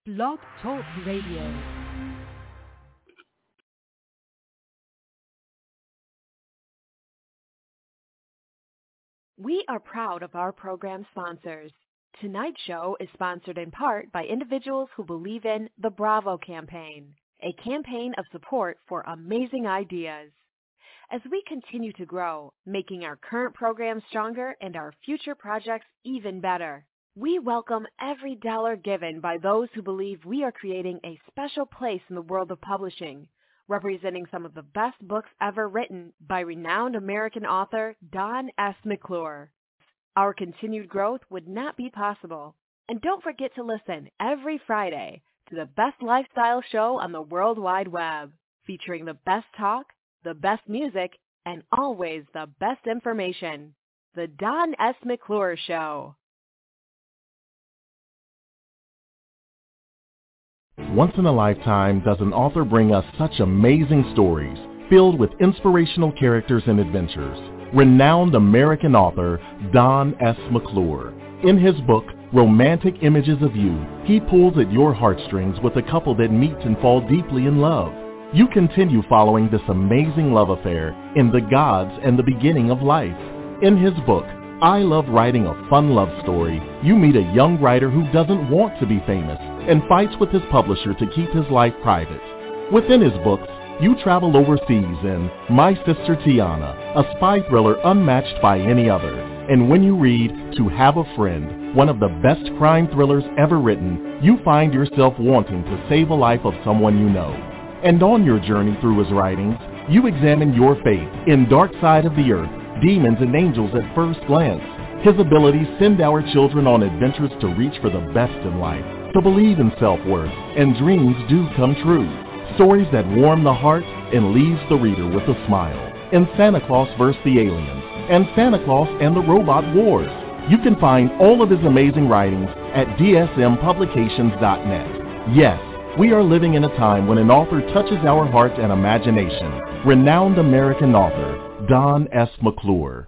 Blog Talk Radio. We are proud of our program sponsors. Tonight's show is sponsored in part by individuals who believe in the Bravo campaign, a campaign of support for amazing ideas. As we continue to grow, making our current program stronger and our future projects even better, we welcome every dollar given by those who believe we are creating a special place in the world of publishing, representing some of the best books ever written by renowned American author Don S. McClure. Our continued growth would not be possible. And don't forget to listen every Friday to the best lifestyle show on the World Wide Web, featuring the best talk, the best music, and always the best information. The Don S. McClure Show. Once in a lifetime does an author bring us such amazing stories filled with inspirational characters and adventures. Renowned American author Don S. McClure. In his book, Romantic Images of You, he pulls at your heartstrings with a couple that meet and fall deeply in love. You continue following this amazing love affair in The Gods and the Beginning of Life. In his book, I Love Writing a Fun Love Story, you meet a young writer who doesn't want to be famous and fights with his publisher to keep his life private. Within his books, you travel overseas in My Sister Tiana, a spy thriller unmatched by any other. And when you read To Have a Friend, one of the best crime thrillers ever written, you find yourself wanting to save a life of someone you know. And on your journey through his writings, you examine your faith in Dark Side of the Earth, Demons and Angels at First Glance. His abilities send our children on adventures to reach for the best in life, to believe in self-worth, and dreams do come true. Stories that warm the heart and leaves the reader with a smile. In Santa Claus vs. the Aliens and Santa Claus and the Robot Wars. You can find all of his amazing writings at dsmpublications.net. Yes, we are living in a time when an author touches our heart and imagination. Renowned American author Don S. McClure.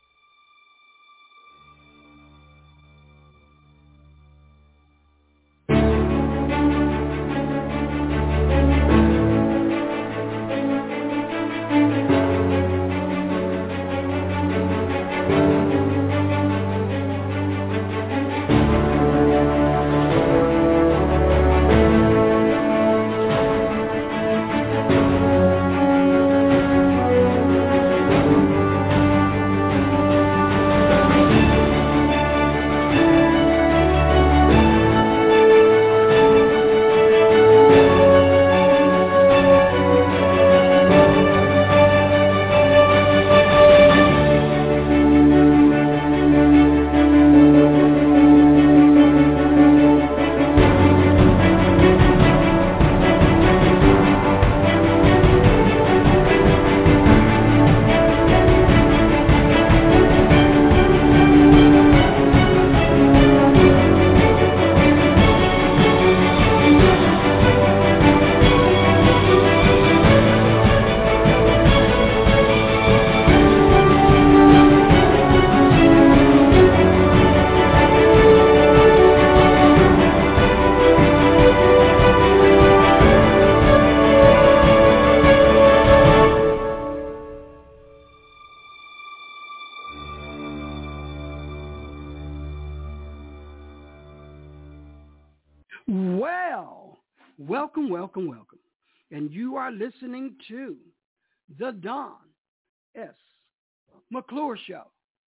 Welcome. And you are listening to the Don S. McClure Show.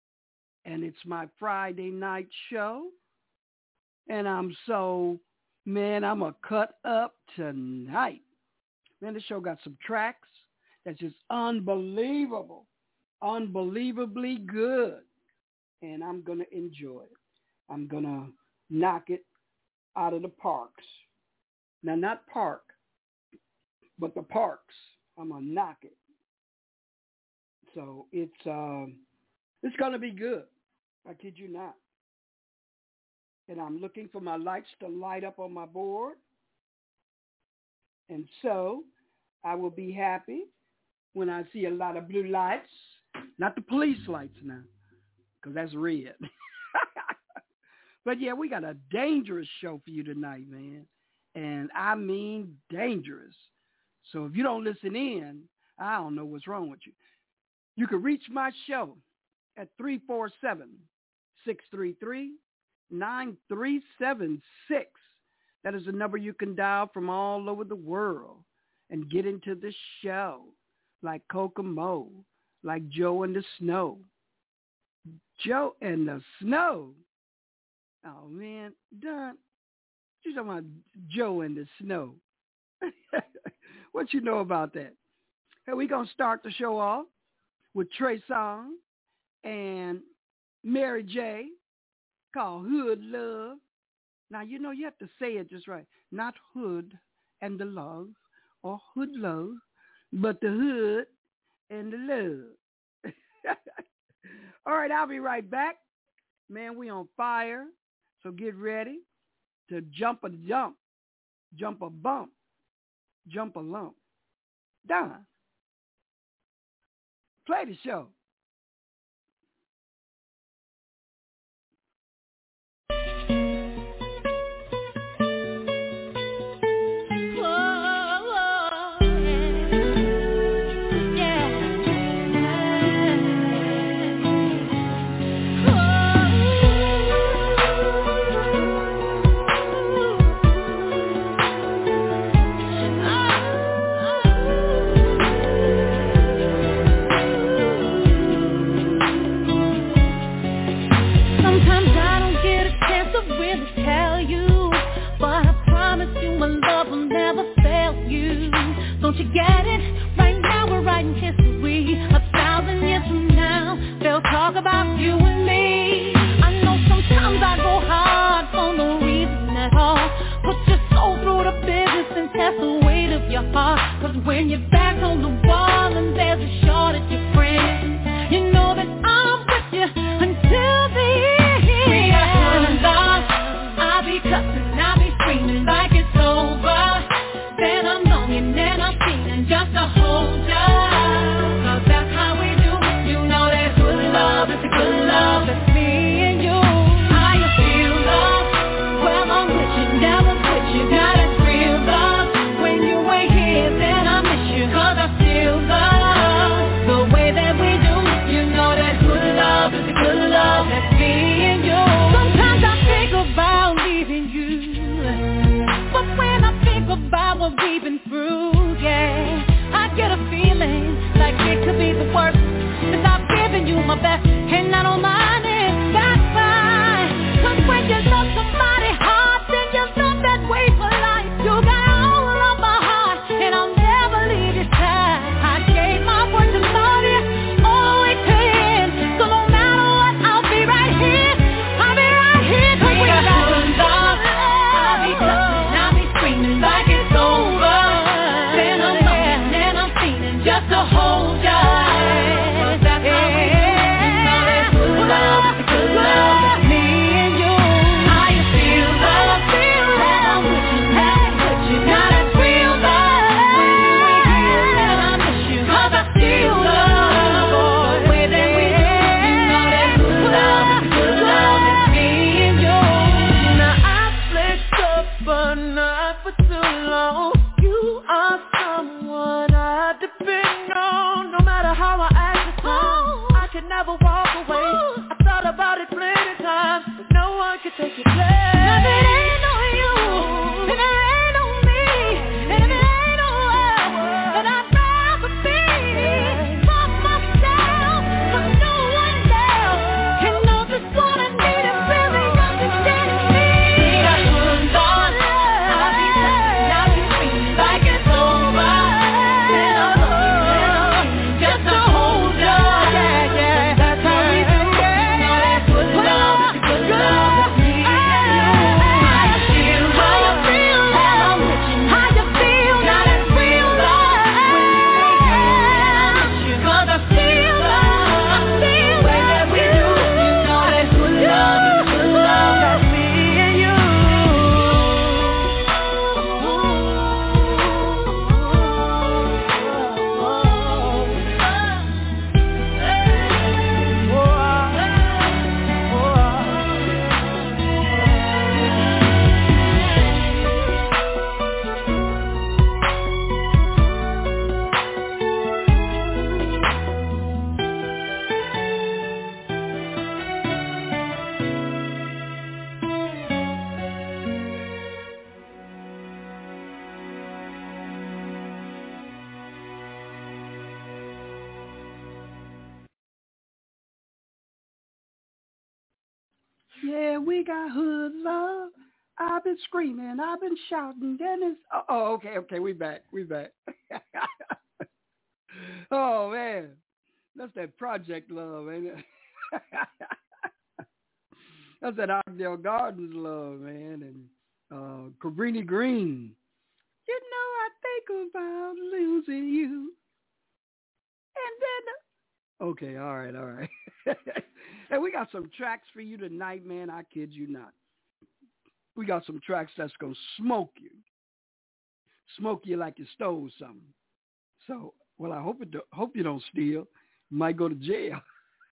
And it's my Friday night show. And I'm a cut up tonight. Man, this show got some tracks that's just unbelievable. Unbelievably good. And I'm going to enjoy it. I'm going to knock it out of the parks. Now, not park, but the parks. I'm going to knock it. So it's going to be good. I kid you not. And I'm looking for my lights to light up on my board. And so I will be happy when I see a lot of blue lights. Not the police lights now, because that's red. But yeah, we got a dangerous show for you tonight, man. and I mean dangerous. So if you don't listen in, I don't know what's wrong with you. You can reach my show at 347-633-9376. That is the number you can dial from all over the world and get into the show, like Kokomo, like Joe and the Snow. Joe and the Snow. Oh, man, Don, you talking about Joe and the Snow. What you know about that? Hey, we're going to start the show off with Trey Songz and Mary J. called Hood Love. Now, you know, you have to say it just right. Not hood and the love or hood love, but the hood and the love. All right, I'll be right back. Man, we on fire, so get ready to jump a jump, jump a bump, jump a lump. Don, play the show. Don't you get it? Right now we're writing history. 1,000 years from now, they'll talk about you and me. I know sometimes I go hard for no reason at all. Put your soul through the business and test the weight of your heart. Cause when your back's on the wall and there's a shortage of friends, you know that I'm with you until the end. We got guns on. I'll be cussing, I'll be screaming like it's over. Then I'm longing and I'm feeling just to hold ya. Cause that's how we do. You know that good love is a good love. That's me and you. How you feel, love? Well, I'm with you, never quit you. Got that real love. When you ain't here, then I miss you. Cause I still love the way that we do. You know that good love is a good love. That's me and you. Sometimes I think about leaving you, but when I think about what we've been through, yeah, I get a feeling like it could be the worst. Cause I've given you my best, and I don't mind it, that's fine. Cause when you love somebody hard, then you love that way for life. You got all of my heart, and I'll never leave your side. I gave my word to love you all the way to the end. So no matter what, I'll be right here. I'll be right here. Cause we got guns on. I'll be cussing, I'll be screaming like it's over. Then I'm longing and I'm feeling just to hold ya. Cause that's how we do. You know that good love is a good love. That's me and you. How you feel, love? Well, I'm with you, never quit you. Now that's real love. When you ain't here, then I miss you. Cause I still love the way that we do. You know that good love is a good love. That's me and you. Now I've slipped up, but not for too long. You are someone I depend on. No matter how I act or song, I can never walk away. I thought about it plenty times, but no one can take your place. Cause it ain't on you, and it ain't on me, and it ain't on us. But I'd rather be by myself, cause no one else can know just what I need and really understand me. We got guns on. I'll be cussing, I'll be screaming Yeah, we got hood love. I've been screaming, I've been shouting, Dennis. Oh, okay, we back. Oh, man. That's that Project love, ain't it? That's that Oakdale Gardens love, man. And Cabrini Green. You know, I think about losing you. And then, okay, all right. And we got some tracks for you tonight, man. I kid you not. We got some tracks that's going to smoke you like you stole something. So, well, I hope you don't steal. You might go to jail.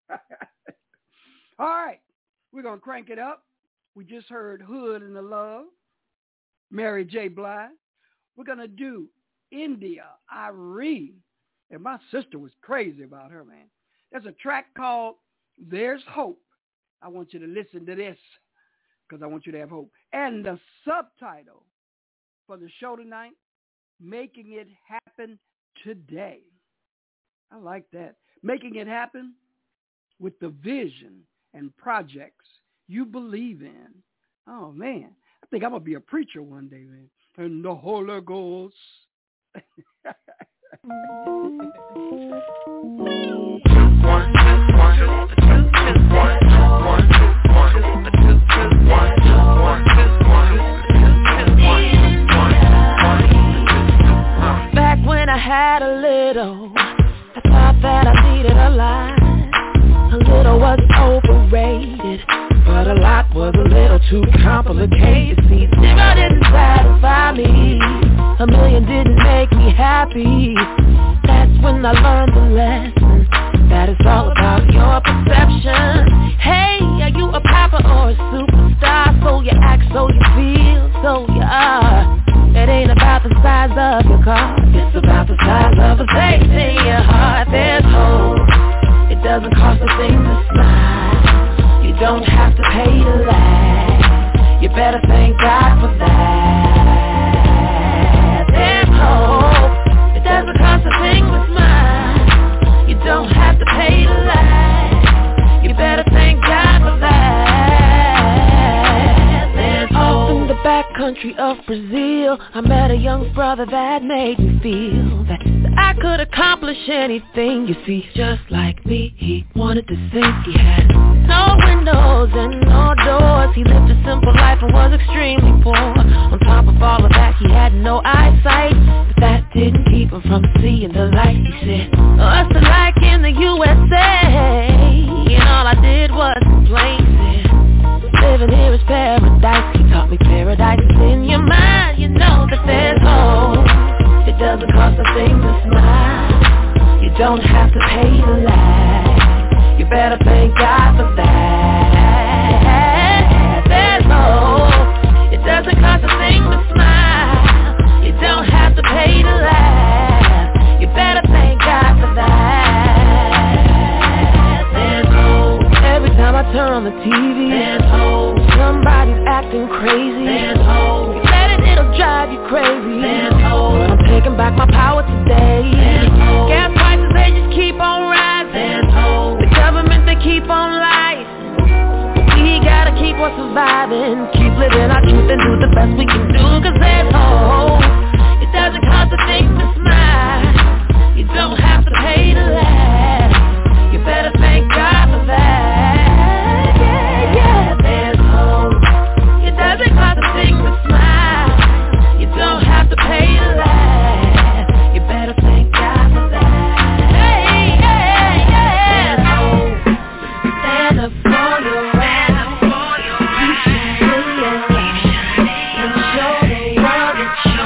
All right, we're going to crank it up. We just heard Hood and the Love, Mary J. Blige. We're going to do India, Irene. And my sister was crazy about her, man. There's a track called There's Hope. I want you to listen to this because I want you to have hope. And the subtitle for the show tonight, Making It Happen Today. I like that. Making it happen with the vision and projects you believe in. Oh, man. I think I'm going to be a preacher one day, man. And the Holy Ghost. Back when I had a little, I thought that I needed a lot. A little was overrated, but a lot was a little too complicated. See, zero didn't satisfy me, a million didn't make me happy. That's when I learned the lesson, that it's all about your perception. Hey, are you a popper or a superstar? So you act, so you feel, so you are. It ain't about the size of your car, it's about the size of a place in your heart. There's hope, it doesn't cost a thing to smile. You don't have to pay to laugh, you better thank God for that. There's hope, it doesn't cost a thing to smile. You don't have to pay to laugh, you better thank God for that. There's hope. In the backcountry of Brazil, I met a young brother that made me feel that I could accomplish anything. You see, just like me, he wanted to sing. He had no windows and no doors. He lived a simple life and was extremely poor. On top of all of that, he had no eyesight, but that didn't keep him from seeing the light. He said, what's it like in the USA? And all I did was complain. Living here is paradise. He taught me paradise is in your mind. You know that there's hope. It doesn't cost a thing to smile. You don't have to pay to laugh. You better thank God for that. There's hope. It doesn't cost a thing to smile. You don't have to pay to laugh. You better thank God for that. There's hope. Every time I turn on the TV, there's hope. Somebody's acting crazy. There's hope. You let it, it'll drive you crazy. There's hope. But I'm taking back my power today. There's hope. Gas prices, they just keep on rising. There's hope. The government, they keep on lying. We gotta keep on surviving, keep living our truth and do the best we can do. Cause there's hope. It doesn't cost a thing to smile. You don't have to pay to laugh. You better thank God for that. Yeah, there's hope. It doesn't cost a thing to smile. You don't have to pay to laugh. You better thank God for that. Hey, there's hope. Stand up for your right. Keep shining and show the world that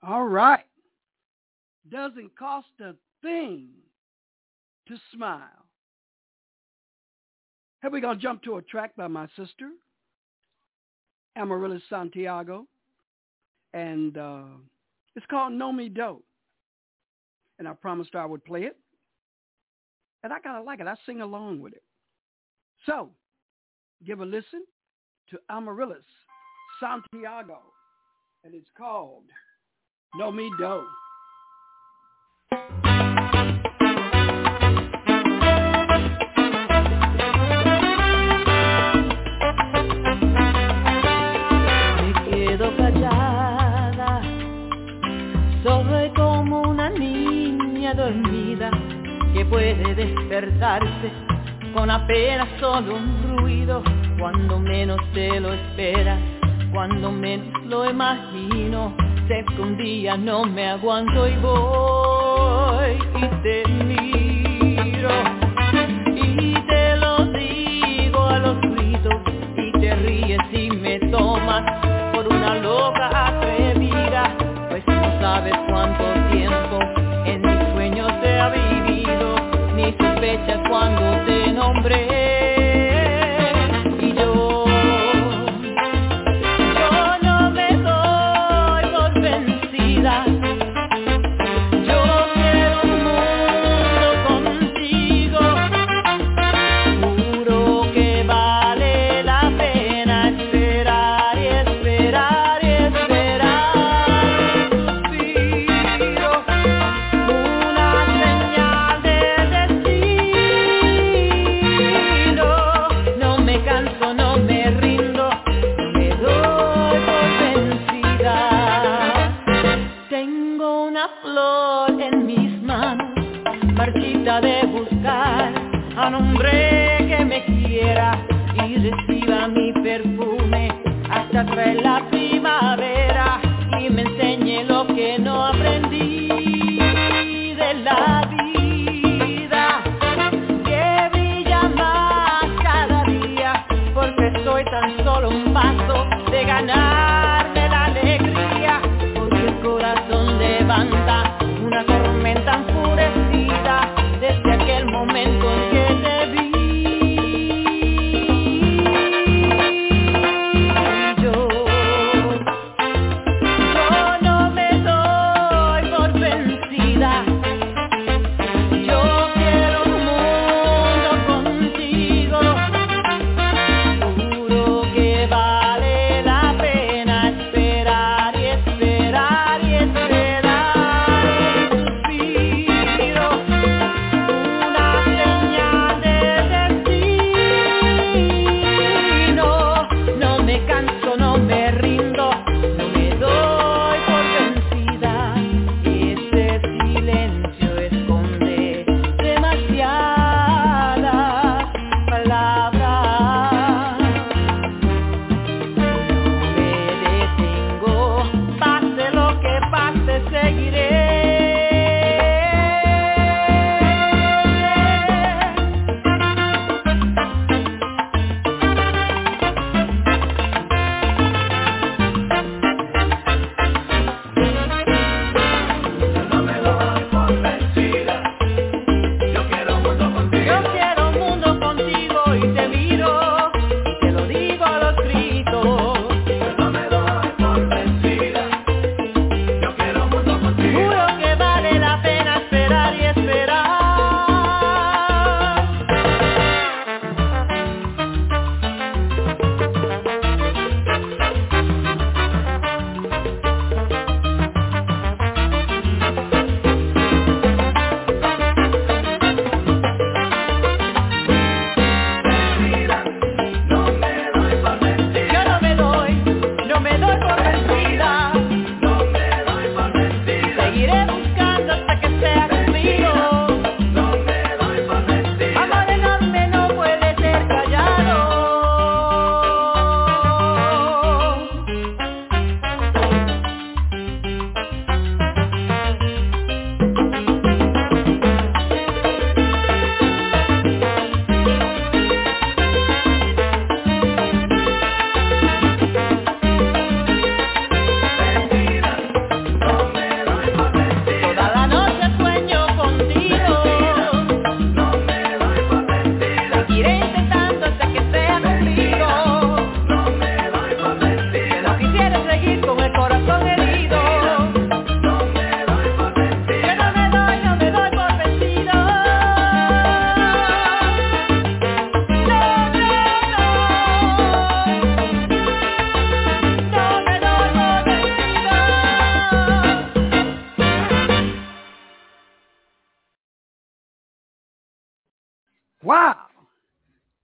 All right. Doesn't cost a thing to smile. Here we're going to jump to a track by my sister, Amaryllis Santiago, and it's called No Me Do. And I promised I would play it, and I kind of like it. I sing along with it. So, give a listen to Amaryllis Santiago, and it's called No Me Do. Callada, soy como una niña dormida que puede despertarse con apenas solo un ruido, cuando menos te lo esperas, cuando menos lo imagino. Sé que un día no me aguanto y voy y te miro y te lo digo a los gritos y te ríes y me tomas una loca atrevida, pues no sabes cuánto tiempo en mis sueños te ha vivido, ni sospechas cuando te nombré. Y yo no me doy por vencida. Yo quiero un mundo contigo, juro que vale la pena esperar y esperar. De buscar a un hombre que me quiera y reciba mi perfume hasta traer la primavera y me enseñe lo que no aprendí de la vida, que brilla más cada día, porque soy tan solo un paso de ganarme la alegría, porque el corazón levanta una tormenta enfurecida desde aquel momento en que te vi. Yo no me doy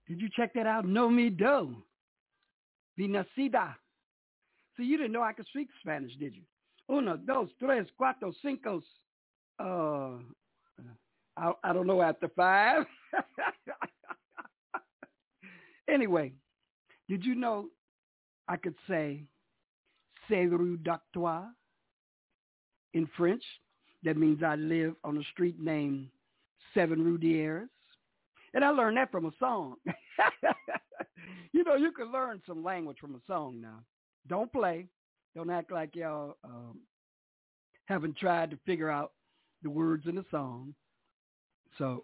Did you check that out? No me do. Vinacida. So you didn't know I could speak Spanish, did you? Uno, dos, tres, cuatro, cinco. I don't know after 5. Anyway, did you know I could say "C'est rue d'Artois" in French? That means I live on a street named 7 Rue d'Ieres. And I learned that from a song. You know, you can learn some language from a song now. Don't play. Don't act like y'all haven't tried to figure out the words in the song. So,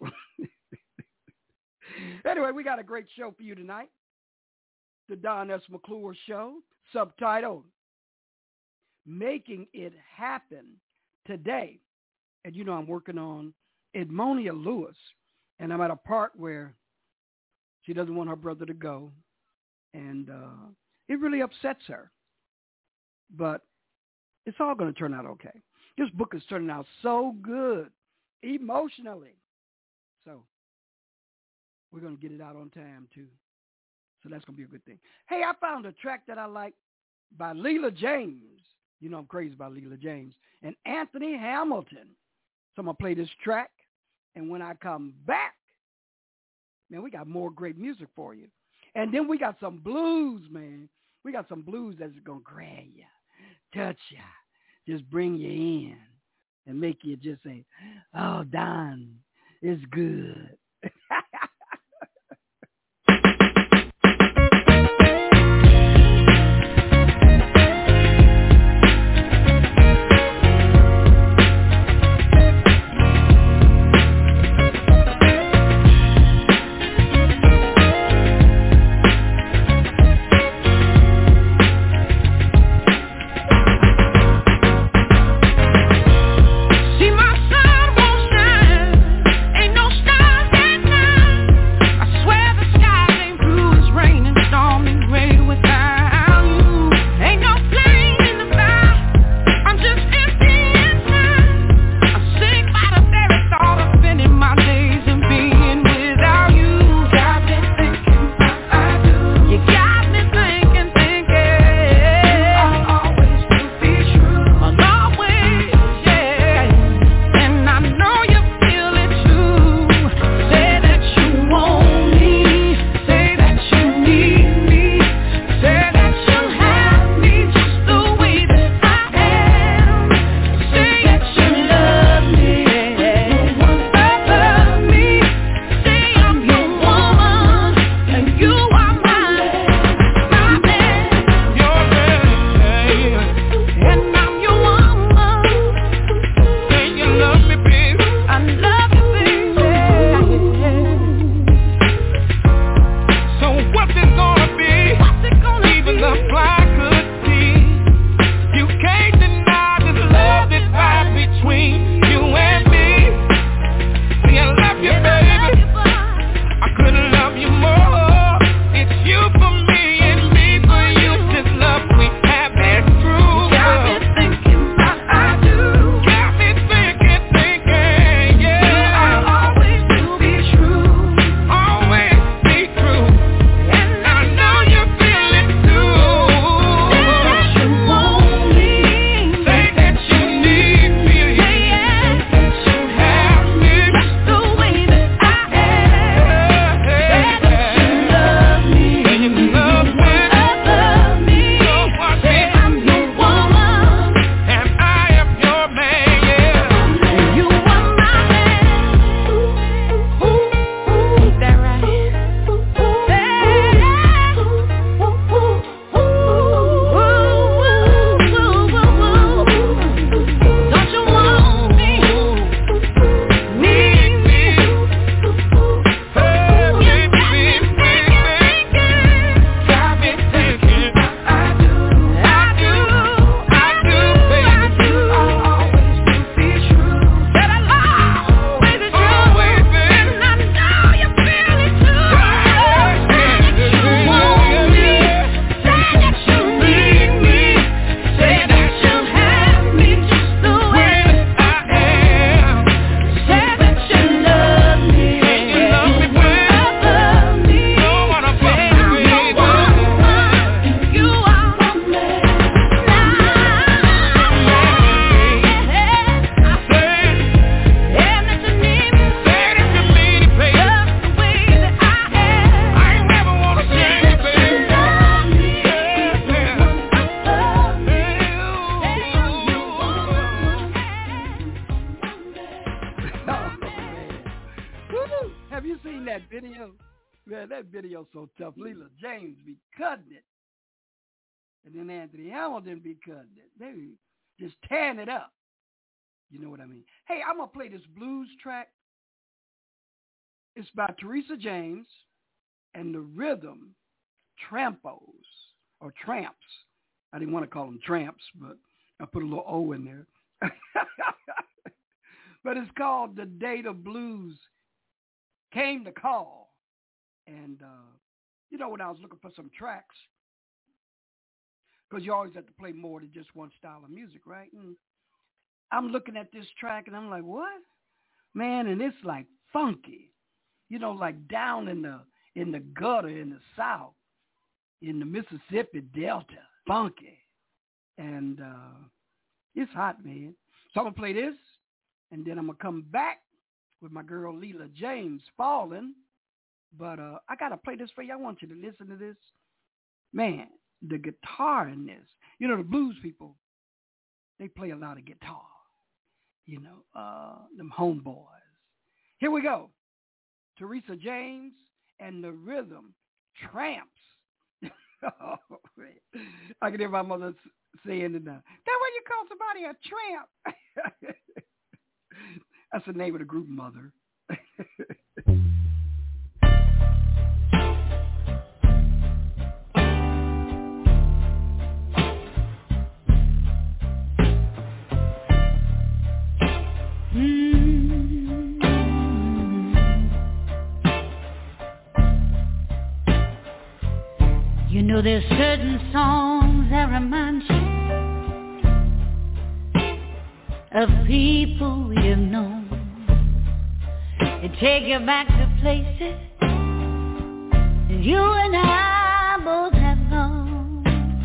anyway, we got a great show for you tonight. The Don S. McClure Show, subtitled Making It Happen Today. And you know I'm working on Edmonia Lewis, and I'm at a part where she doesn't want her brother to go, and it really upsets her. But it's all going to turn out okay. This book is turning out so good emotionally. So we're going to get it out on time, too. So that's going to be a good thing. Hey, I found a track that I like by Leela James. You know I'm crazy about Leela James. And Anthony Hamilton. So I'm going to play this track. And when I come back, man, we got more great music for you. And then we got some blues, man. We got some blues that's going to grab you, touch you, just bring you in and make you just say, oh, Don, it's good. See my sun won't shine, ain't no stars. seen that video? Man, that video's so tough. Leela James be cutting it. And then Anthony Hamilton be cutting it. They be just tearing it up. You know what I mean? Hey, I'm going to play this blues track. It's by Teresa James and the rhythm Trampos or Tramps. I didn't want to call them Tramps, but I put a little O in there. But it's called The Day the Blues Came to Call. And, you know, when I was looking for some tracks, because you always have to play more than just one style of music, right? And I'm looking at this track, and I'm like, what? Man, and it's like funky. You know, like down in the gutter in the South, in the Mississippi Delta, funky. And it's hot, man. So I'm going to play this, and then I'm going to come back with my girl Leela James, Falling. But I got to play this for you. I want you to listen to this. Man, the guitar in this. You know, the blues people, they play a lot of guitar. You know, them homeboys. Here we go. Teresa James and the rhythm Tramps. Oh, I can hear my mother saying it now. That way you call somebody a tramp. That's the name of the group, Mother. You know there's certain songs that remind you of people you've known. They take you back to places that you and I both have gone.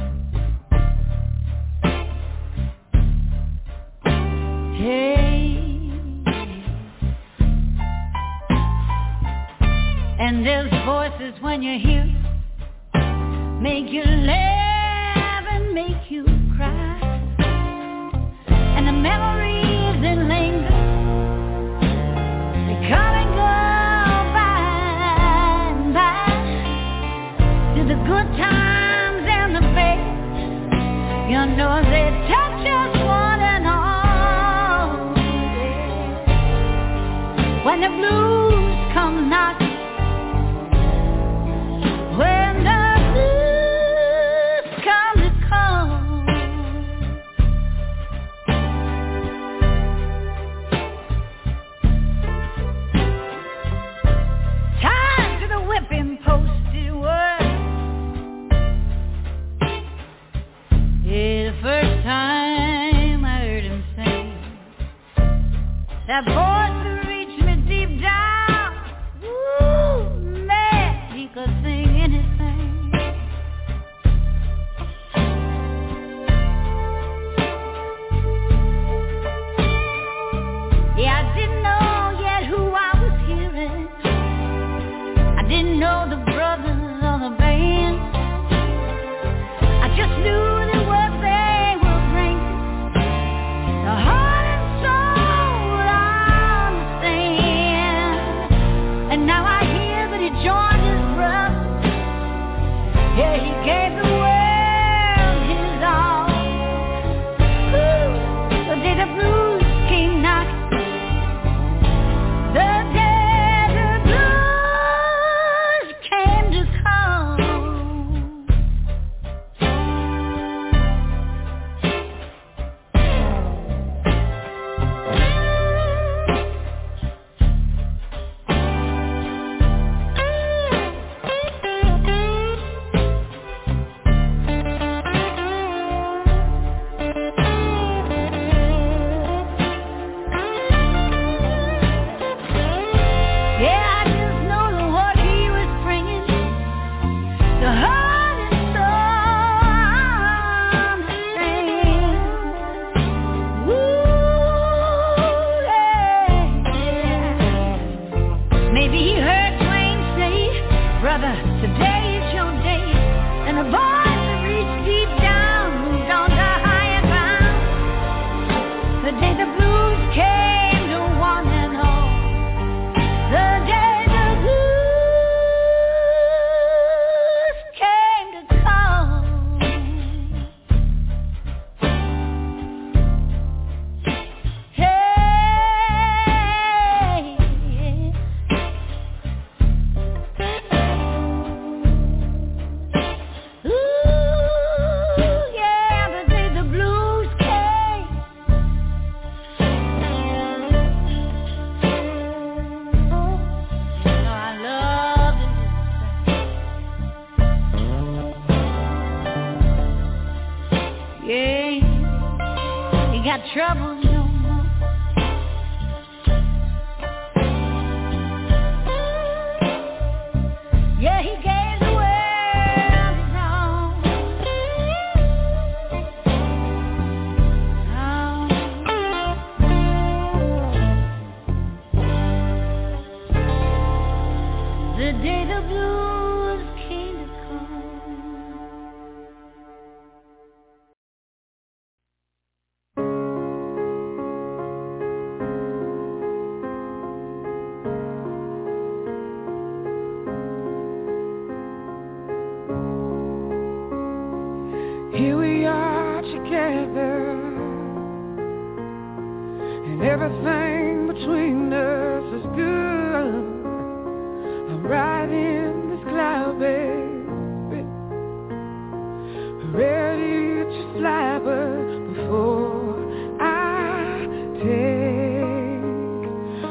And there's voices when you hear make you laugh and make you cry. And the memories that linger, they come and go by and by. To the good times and the bad, you know they touch us one and all. Yeah. When the blues come knocking, when the first time I heard him sing, that voice that reached me deep down. Ooh, man, he could sing anything. Yeah, I didn't know yet who I was hearing. I didn't know the brothers or the band. I just knew the day the blues got trouble no more. Yeah, he gave the world his own. The day the blues came to come. Here we are together, and everything between us is good. I'm riding this cloud, baby, ready to fly, but before I take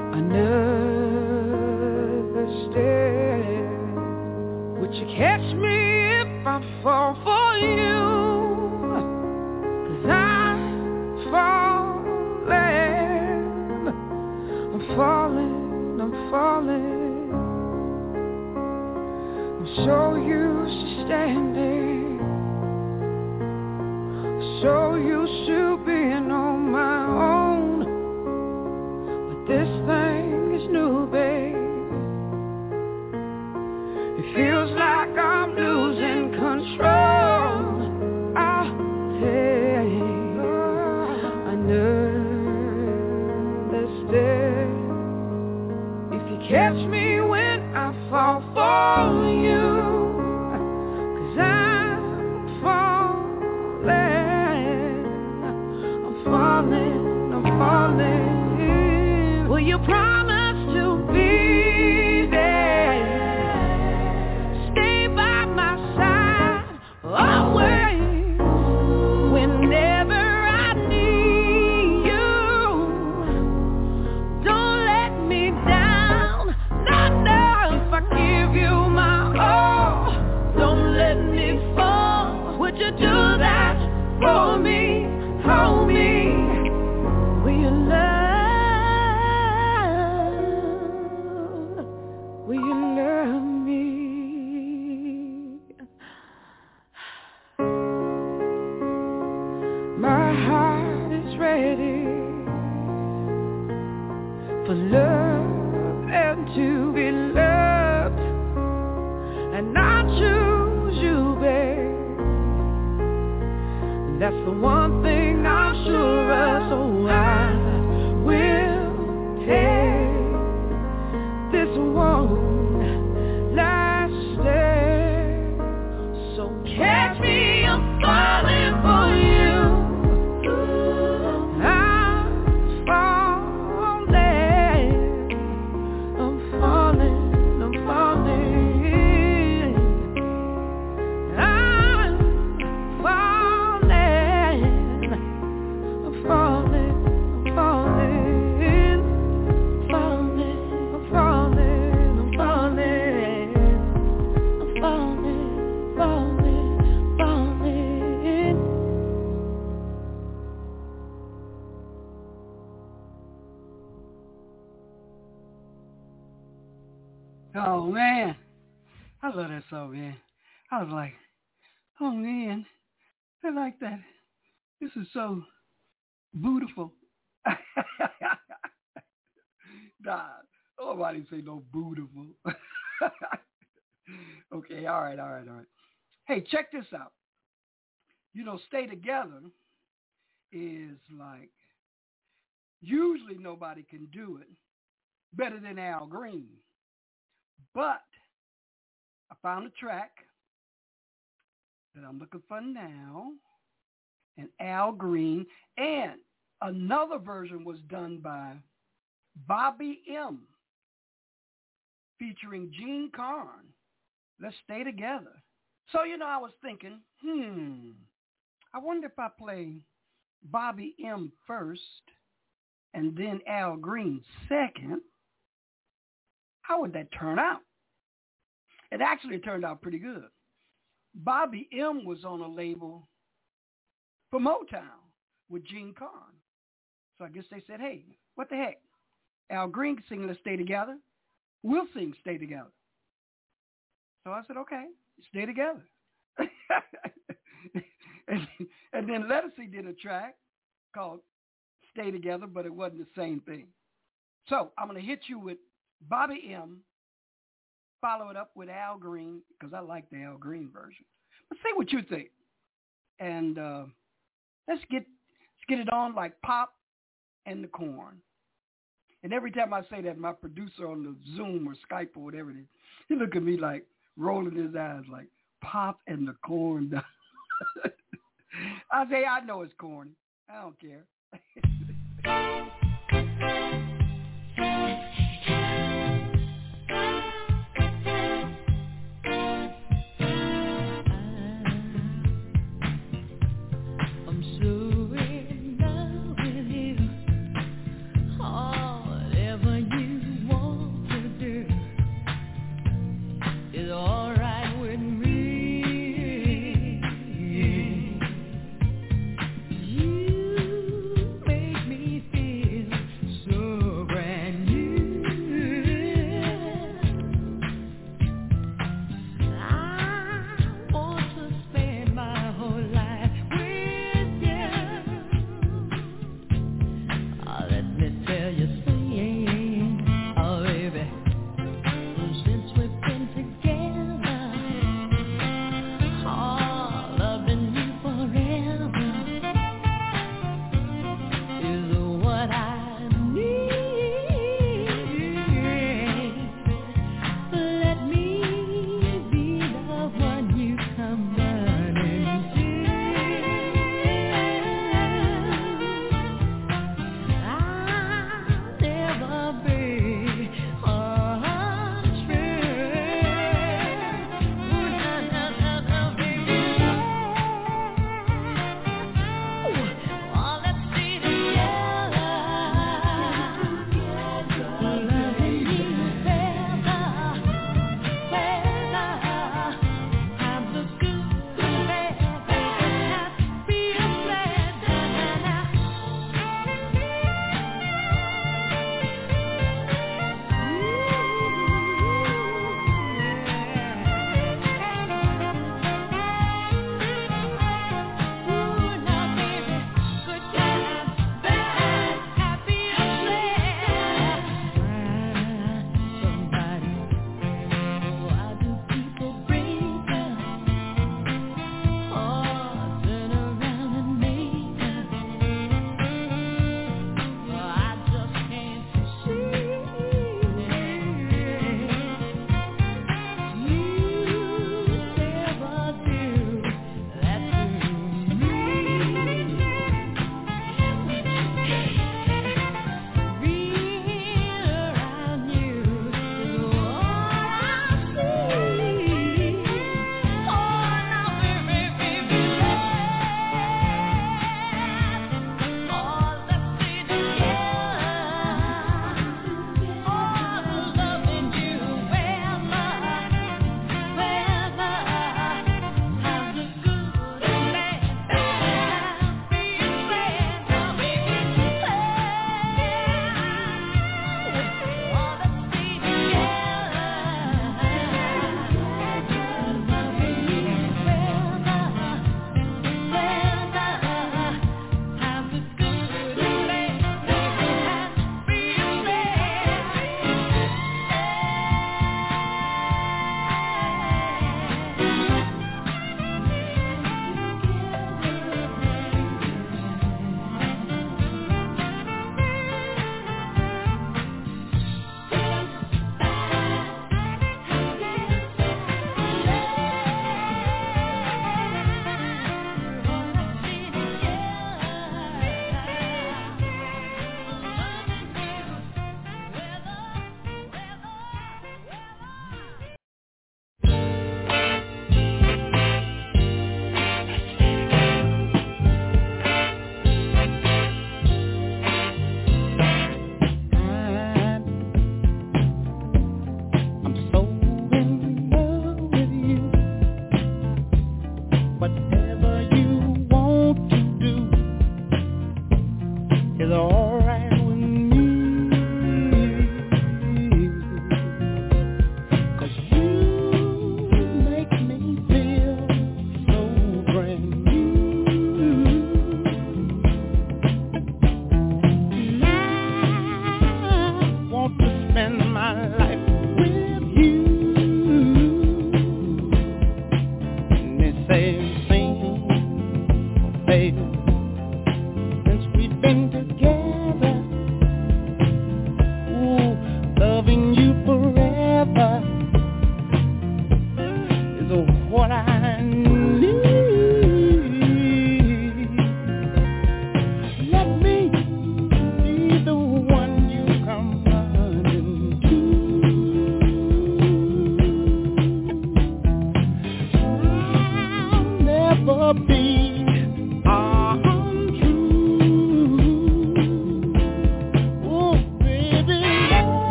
another step, would you catch me if I fall for you? I'm falling. I'm so used to standing, so used to being on my own. But this thing is new, babe. It feels like I'm losing control. I'll take another step. Catch me when I fall for you, 'cause I'm falling. Will you promise to be there? Stay by my side always, whenever I need you. Don't let me down. If I give you my all, don't let me fall. Would you do that for me? Hold me. Will you love me? My heart is ready for love and to be loved, and I choose you, babe. That's the one thing I'm sure of, so I will take this one last step. So catch me, I'm falling for you. Oh, man. I love that song, man. I was like, oh, man. I like that. This is so beautiful. Nah, nobody say no beautiful. Okay, all right. Hey, check this out. You know, Stay Together is like, usually nobody can do it better than Al Green. But I found a track that I'm looking for now, and Al Green, and another version was done by Bobby M, featuring Gene Carn. Let's Stay Together. So, you know, I was thinking, I wonder if I play Bobby M first and then Al Green second, how would that turn out? It actually turned out pretty good. Bobby M was on a label for Motown with Gene Carn. So I guess they said, hey, what the heck? Al Green singing Let's Stay Together. We'll sing Stay Together. So I said, okay, stay together. and then Lettucey did a track called Stay Together, but it wasn't the same thing. So I'm going to hit you with Bobby M., follow it up with Al Green, because I like the Al Green version. But see what you think. And let's get it on like Pop and the Corn. And every time I say that, my producer on the Zoom or Skype or whatever it is, he look at me like rolling his eyes like, Pop and the Corn. I say, I know it's corny. I don't care. It's all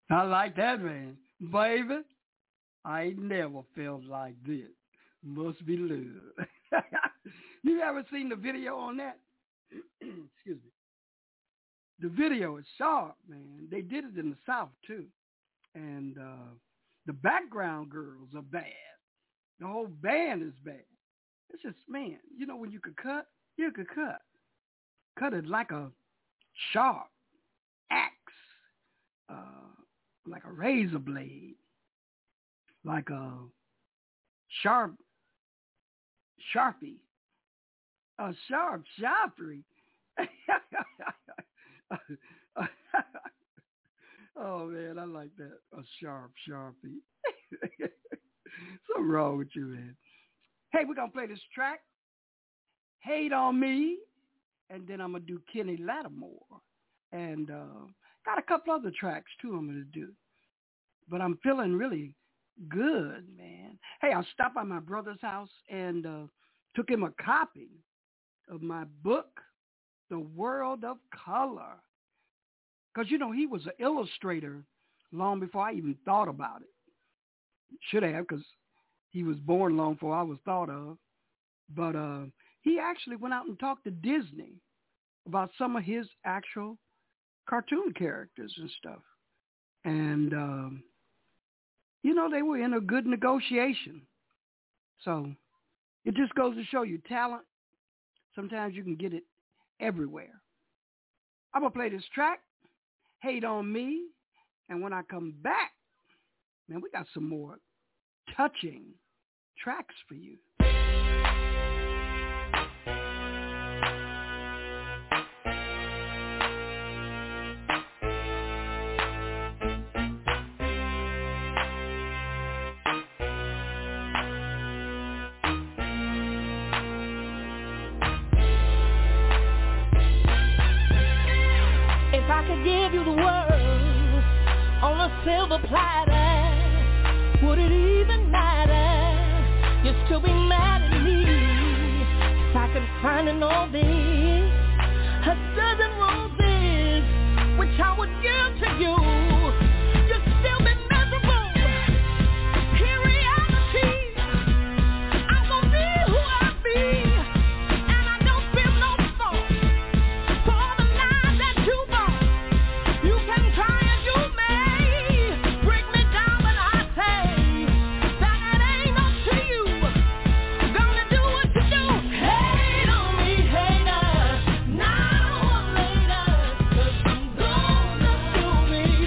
I like that, man. Baby, I ain't never felt like this. Must be love. You ever seen the video on that? Excuse me. The video is sharp, man. They did it in the South, too. And the background girls are bad. The whole band is bad. It's just, man, you know when you could cut? You could cut. Cut it like a sharp axe, like a razor blade, like a sharpie, a sharp sharpie. Oh, man, I like that, a sharp sharpie. Something wrong with you, man. Hey, we're going to play this track, Hate on Me, and then I'm going to do Kenny Lattimore. And got a couple other tracks, too, I'm going to do. But I'm feeling really good, man. Hey, I stopped by my brother's house and took him a copy of my book, The World of Color. Because, you know, he was an illustrator long before I even thought about it. Should have, because he was born long before I was thought of. But he actually went out and talked to Disney about some of his actual cartoon characters and stuff. And, you know, they were in a good negotiation. So it just goes to show you talent. Sometimes you can get it everywhere. I'm going to play this track, Hate on Me. And when I come back, man, we got some more touching tracks for you. If I could give you the world on a silver platter, would it even matter? You'd still be mad at me. If I could find in all this a dozen roses, which I would give to you, you'd still be miserable. In reality, I'm gonna be who I be, and I don't feel no fault for the lies that you bought. You can try as you may, break me down, but I say that it ain't up to you. Gonna do what you do. Hate on me, hater. Now or later, 'cause I'm gonna do me.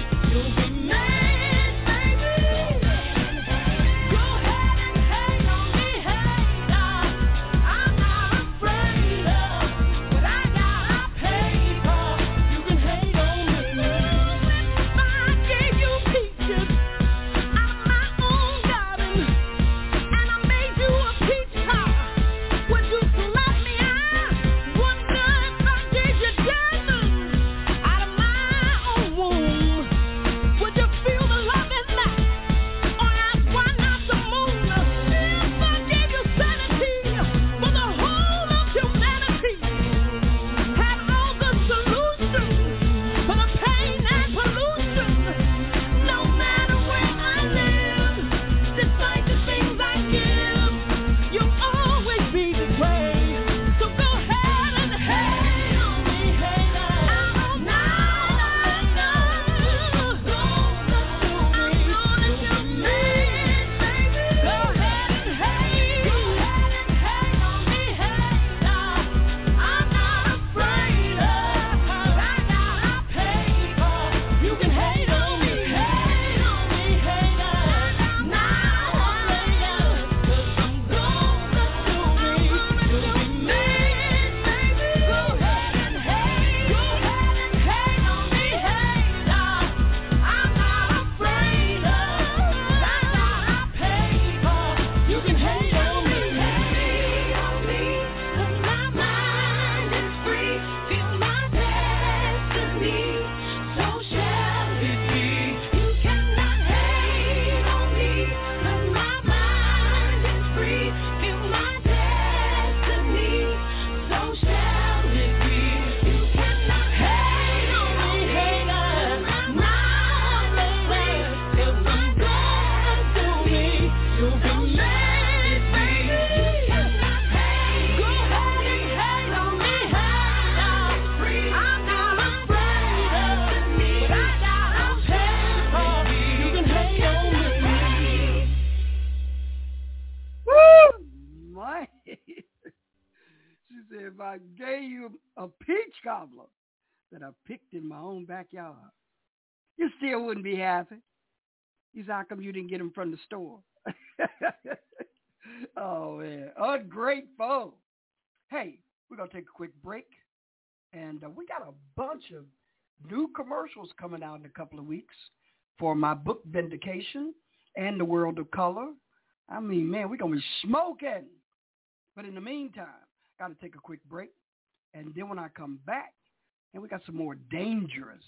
I gave you a peach cobbler that I picked in my own backyard, you still wouldn't be happy. You said, how come you didn't get them from the store? Oh, man. Ungrateful. Hey, we're going to take a quick break. And we got a bunch of new commercials coming out in a couple of weeks for my book, Vindication, and The World of Color. I mean, man, we're going to be smoking. But in the meantime, got to take a quick break. And then when I come back, and we got some more dangerous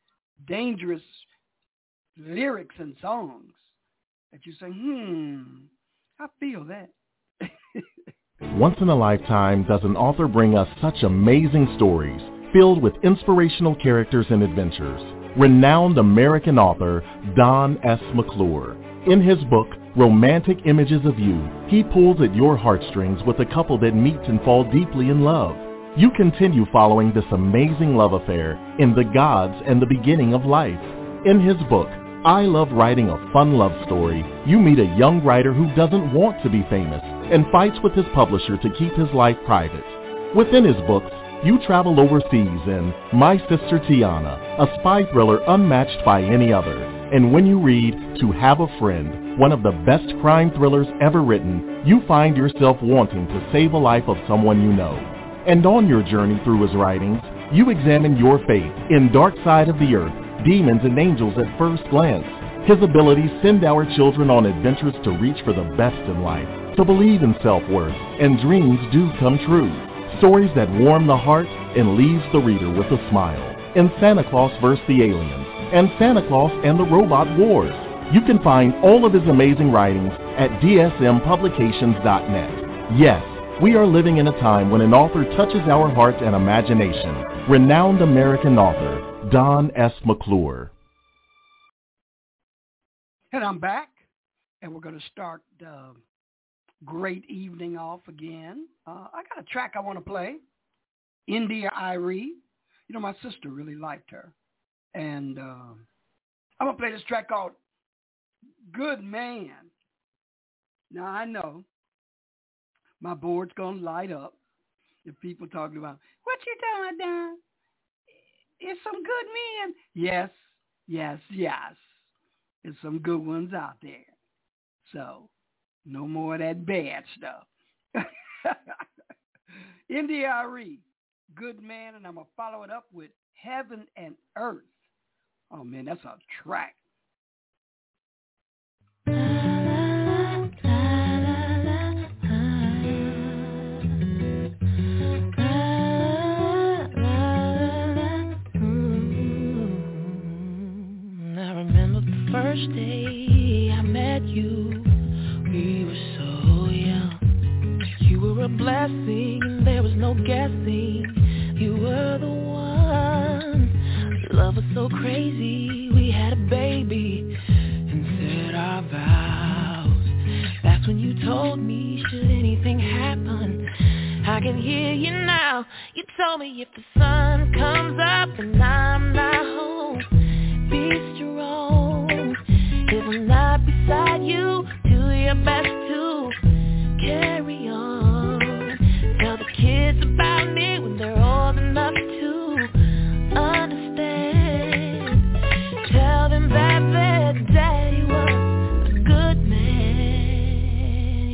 lyrics and songs that you say, I feel that. Once in a lifetime does an author bring us such amazing stories filled with inspirational characters and adventures. Renowned American author Don S. McClure. In his book, Romantic Images of You, he pulls at your heartstrings with a couple that meet and fall deeply in love. You continue following this amazing love affair in The Gods and the Beginning of Life. In his book, I Love Writing a Fun Love Story, you meet a young writer who doesn't want to be famous and fights with his publisher to keep his life private. Within his books, you travel overseas in My Sister Tiana, a spy thriller unmatched by any other. And when you read To Have a Friend, one of the best crime thrillers ever written, you find yourself wanting to save a life of someone you know. And on your journey through his writings, you examine your faith in Dark Side of the Earth, Demons and Angels at First Glance. His abilities send our children on adventures to reach for the best in life, to believe in self-worth, and dreams do come true. Stories that warm the heart and leaves the reader with a smile. In Santa Claus vs. the Aliens and Santa Claus and the Robot Wars. You can find all of his amazing writings at dsmpublications.net. Yes, we are living in a time when an author touches our heart and imagination. Renowned American author, Don S. McClure. And I'm back, and we're going to start great evening off again. I got a track I want to play, India Arie. You know, my sister really liked her. And I'm going to play this track called Good Man. Now, I know my board's going to light up if people talking about, what you doing, Don? It's some good men. Yes, yes, yes. There's some good ones out there. So, no more of that bad stuff. India Arie, Good Man, and I'm going to follow it up with Heaven and Earth. Oh, man, that's a track. First day I met you, we were so young. You were a blessing, there was no guessing. You were the one. Love was so crazy, we had a baby and said our vows. That's when you told me, should anything happen, I can hear you now. You told me if the sun comes up and I'm not home, be strong. If I'm not beside you, do your best to carry on. Tell the kids about me when they're old enough to understand. Tell them that their daddy was a good man.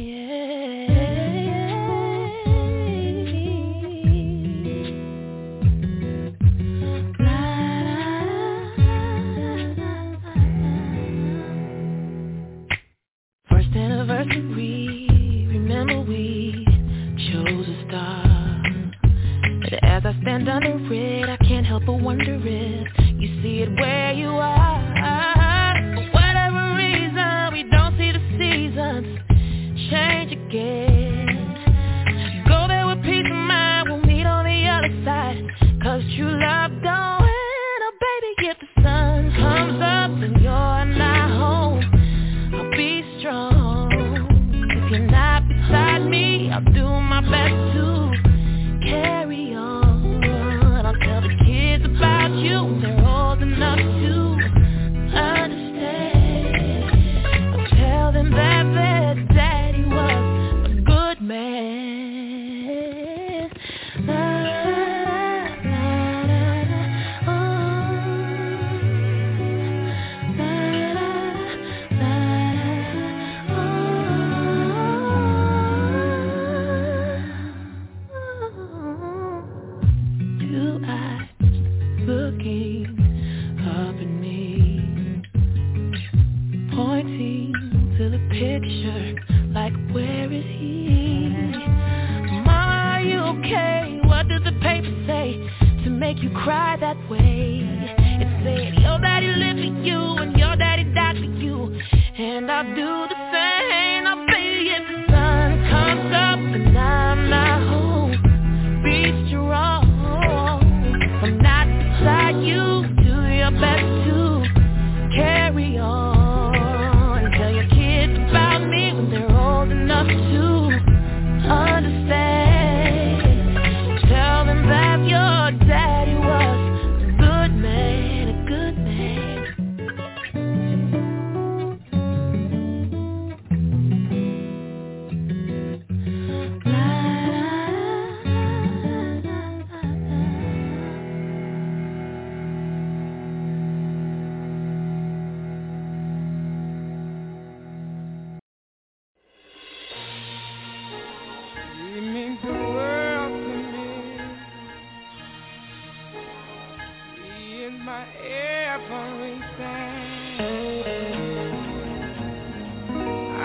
First anniversary, remember we chose a star. But as I stand under it, I can't help but wonder if you see it where you are. For whatever reason, we don't see the seasons change again. Go there with peace of mind, we'll meet on the other side. Cause true love don't end, oh baby, if the sun comes up and you're not home, I'll be strong. If you're not beside me, I'll do my best to carry on. I'll tell the kids about you, they're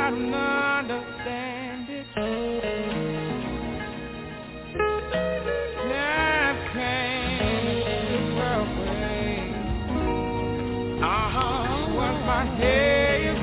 I don't understand it. Just came the way. Was my head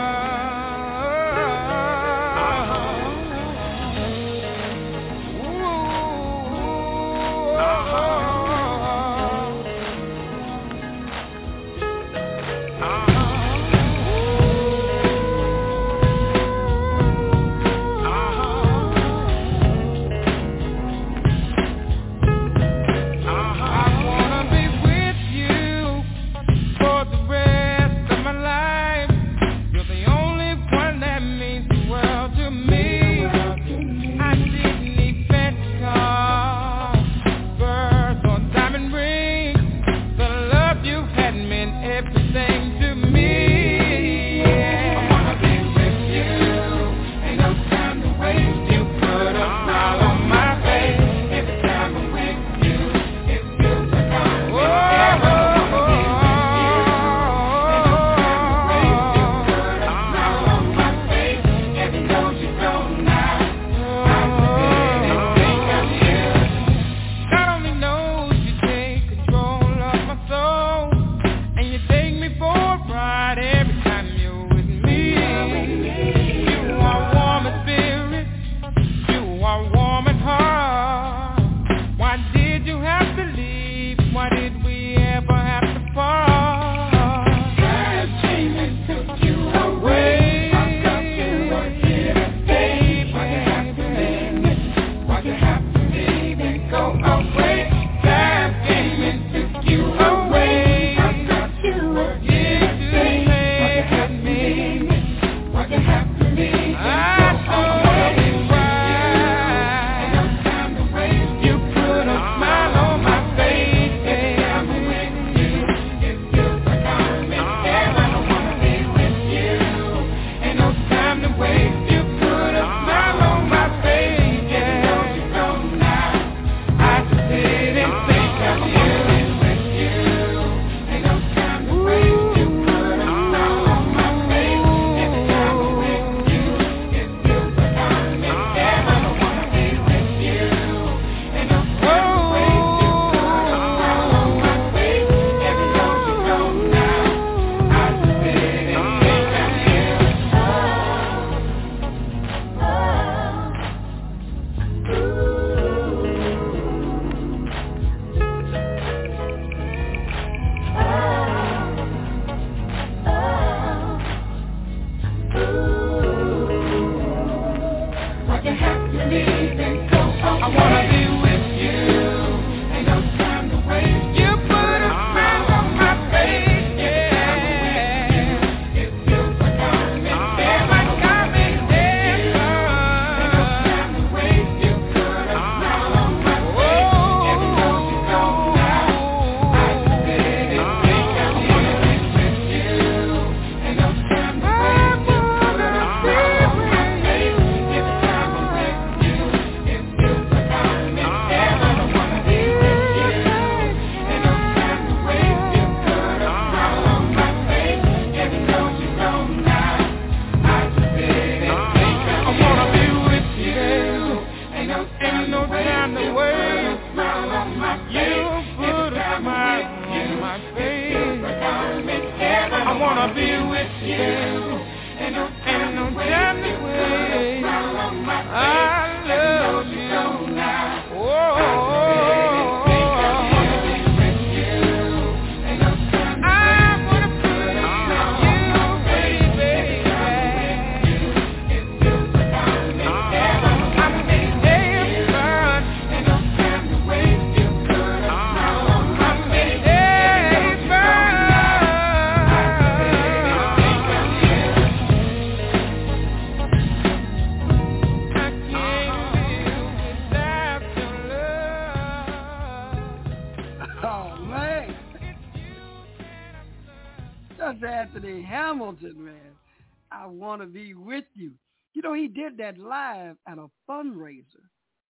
Anthony Hamilton, man. I want to be with you. You know, he did that live at a fundraiser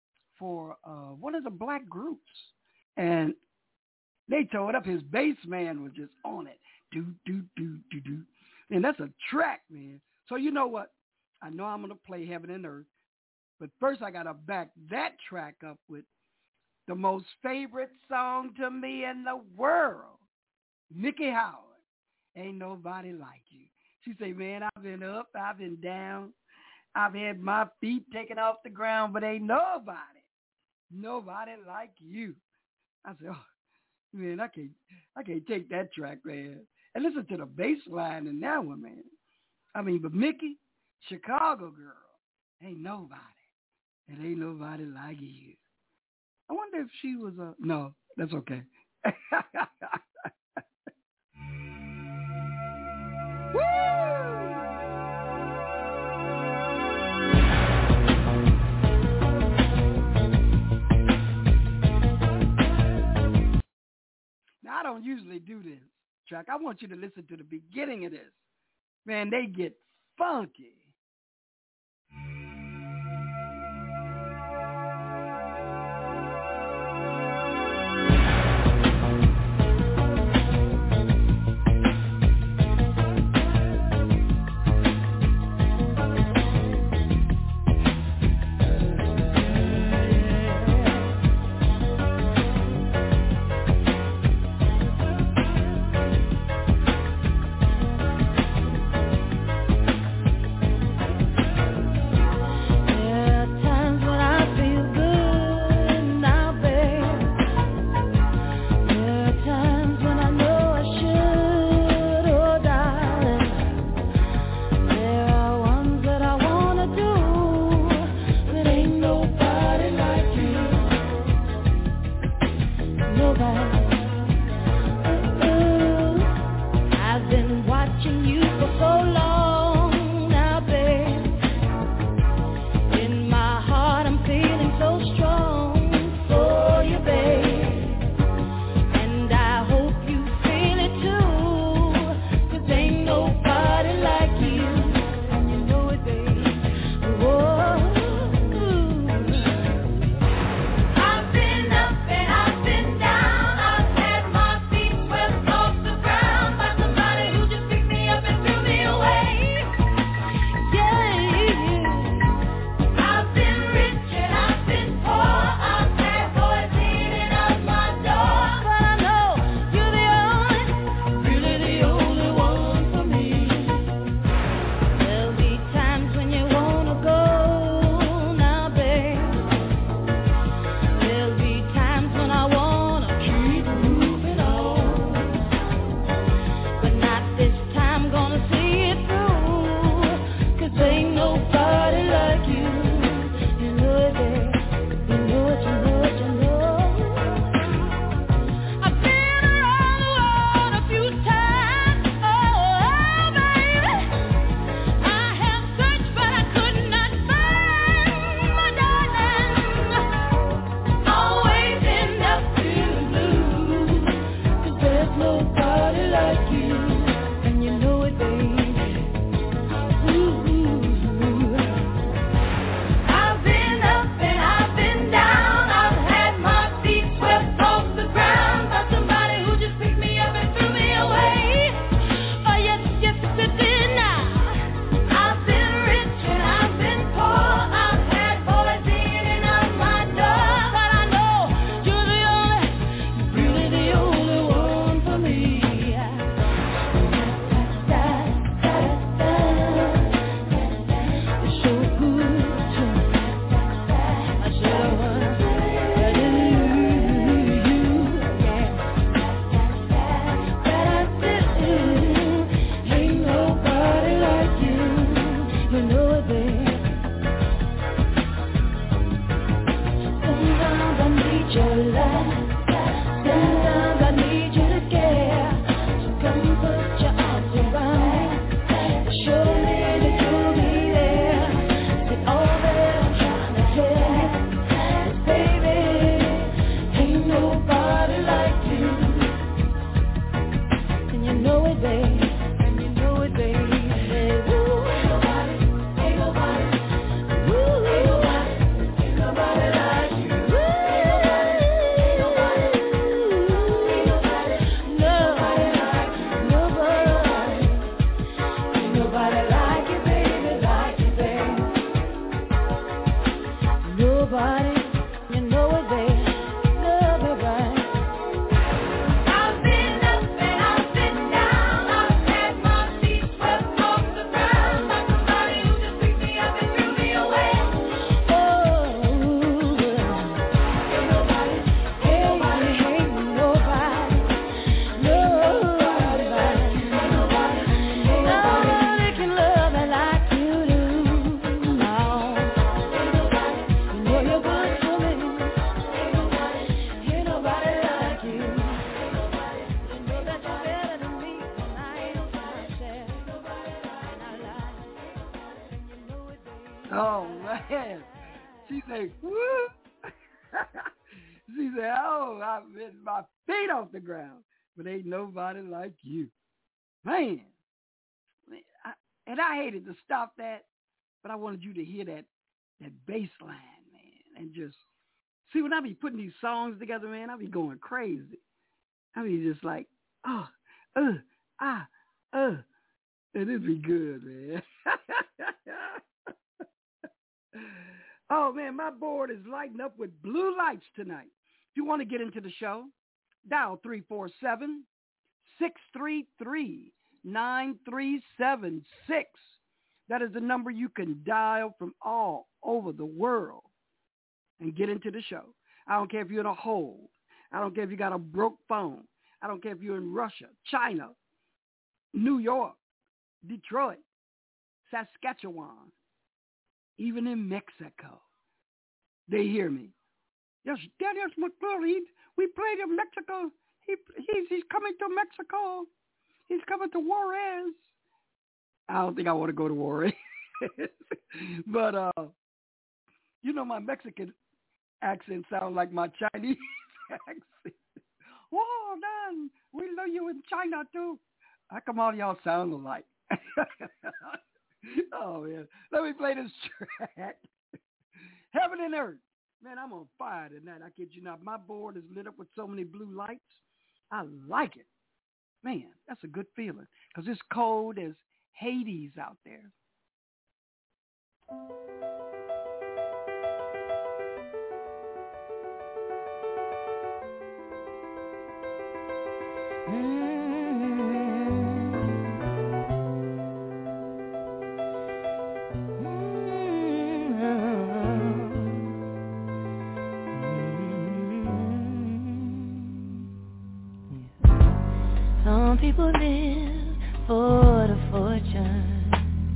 for one of the black groups. And they tore it up. His bass man was just on it. Do, do, do, do, do. And that's a track, man. So you know what? I know I'm going to play Heaven and Earth, but first I got to back that track up with the most favorite song to me in the world, Mickey Howard, Ain't Nobody Like You. She say, man, I've been up, I've been down, I've had my feet taken off the ground, but ain't nobody like you. I said, oh, man, I can't take that track, man. And listen to the bass line in that one, man. I mean, but Mickey, Chicago girl, ain't nobody like you. I wonder if she was a, no, that's okay. Woo! Now, I don't usually do this track. I want you to listen to the beginning of this. Man, they get funky. Oh, man. She said, woo. She said, oh, I've been my feet off the ground, but ain't nobody like you. Man. I hated to stop that, but I wanted you to hear that bass line, man, and just see when I be putting these songs together, man, I be going crazy. I be just like, and it'd be good, man. Oh, man, my board is lighting up with blue lights tonight. If you want to get into the show, dial 347-633-9376. That is the number you can dial from all over the world and get into the show. I don't care if you're in a hole. I don't care if you got a broke phone. I don't care if you're in Russia, China, New York, Detroit, Saskatchewan, even in Mexico. They hear me. Yes, Daniel McClure, we played in Mexico. He's coming to Mexico. He's coming to Juarez. I don't think I want to go to Juarez. But, you know, my Mexican accent sounds like my Chinese accent. Whoa, Dan, we love you in China, too. How come all y'all sound alike? Oh, man. Let me play this track. Heaven and Earth. Man, I'm on fire tonight. I kid you not. My board is lit up with so many blue lights. I like it. Man, that's a good feeling because it's cold as Hades out there. Some people live for the fortune.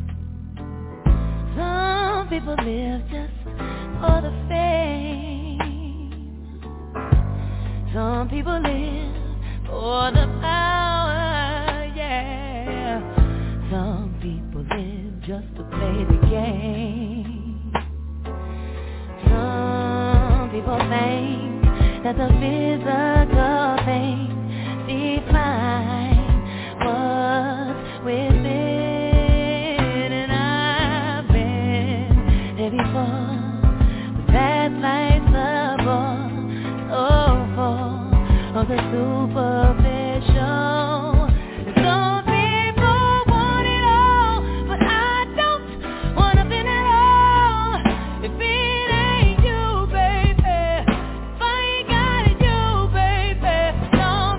Some people live just for the fame. Some people live for the power, yeah. Some people live just to play the game. Some people think that the physical things define what's within, and I've been there before, but that lights up all of the superficial. And some people want it all, but I don't want nothing at all. If it ain't you, baby, if I ain't got it, you, baby, some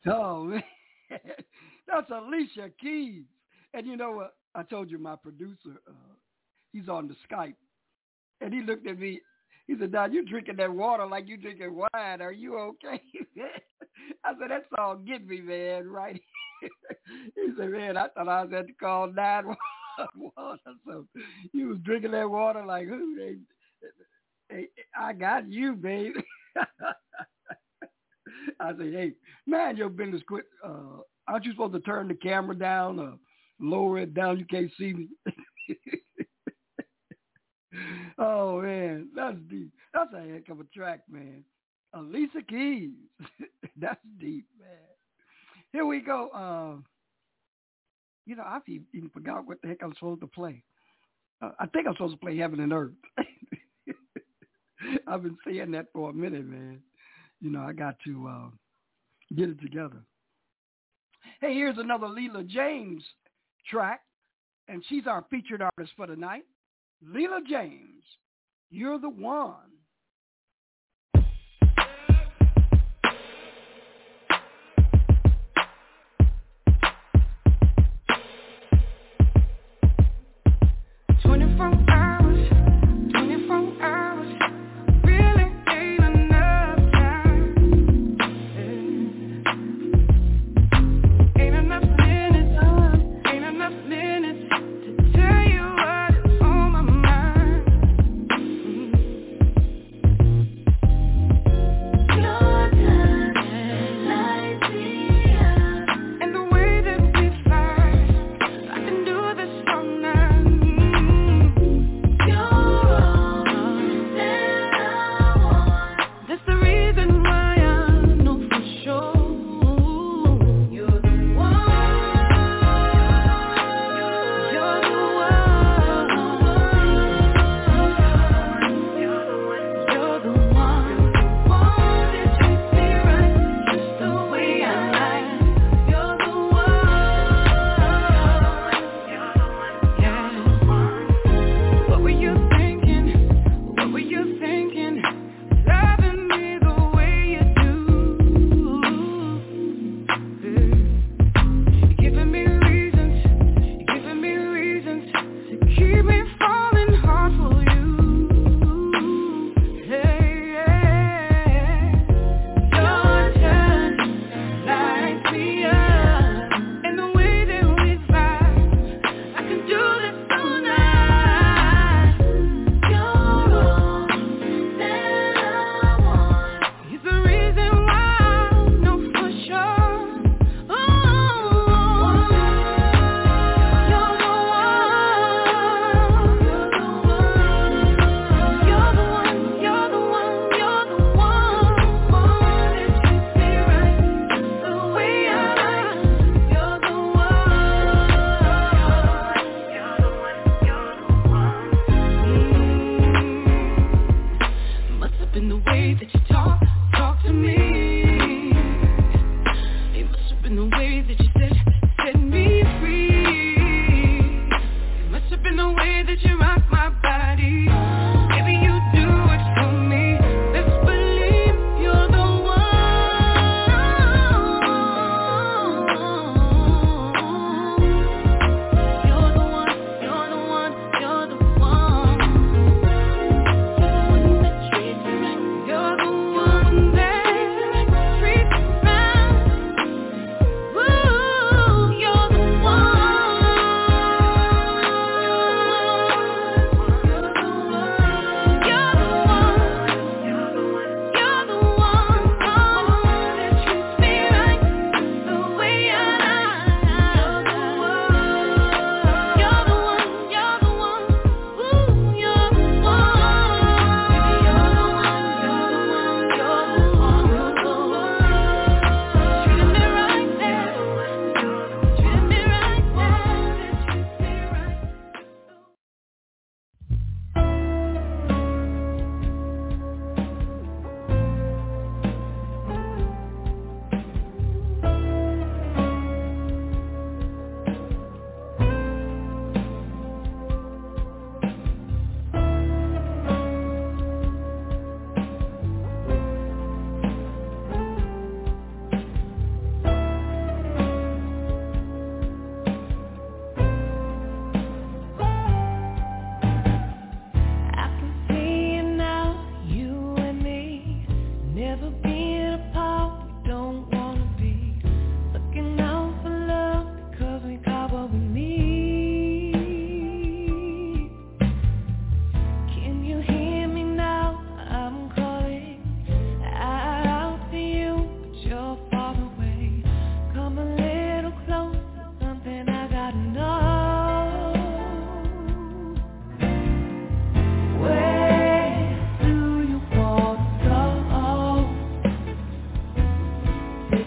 Oh, man. That's Alicia Keys. And you know what? I told you my producer, he's on the Skype. And he looked at me. He said, "Now you drinking that water like you drinking wine. Are you okay?" I said, "That song get me, man, right?" He said, "Man, I thought I was at to call 911." So you was drinking that water like who? Hey, I got you, baby. I said, "Hey, man, your business quit. Aren't you supposed to turn the camera down or lower it down? You can't see me." Oh, man, that's deep. That's a heck of a track, man. Alicia Keys. That's deep, man. Here we go. You know, I've even forgot what the heck I'm supposed to play. I think I'm supposed to play Heaven and Earth. I've been saying that for a minute, man. You know, I got to get it together. Hey, here's another Leela James track, and she's our featured artist for tonight. Leela James, You're the One.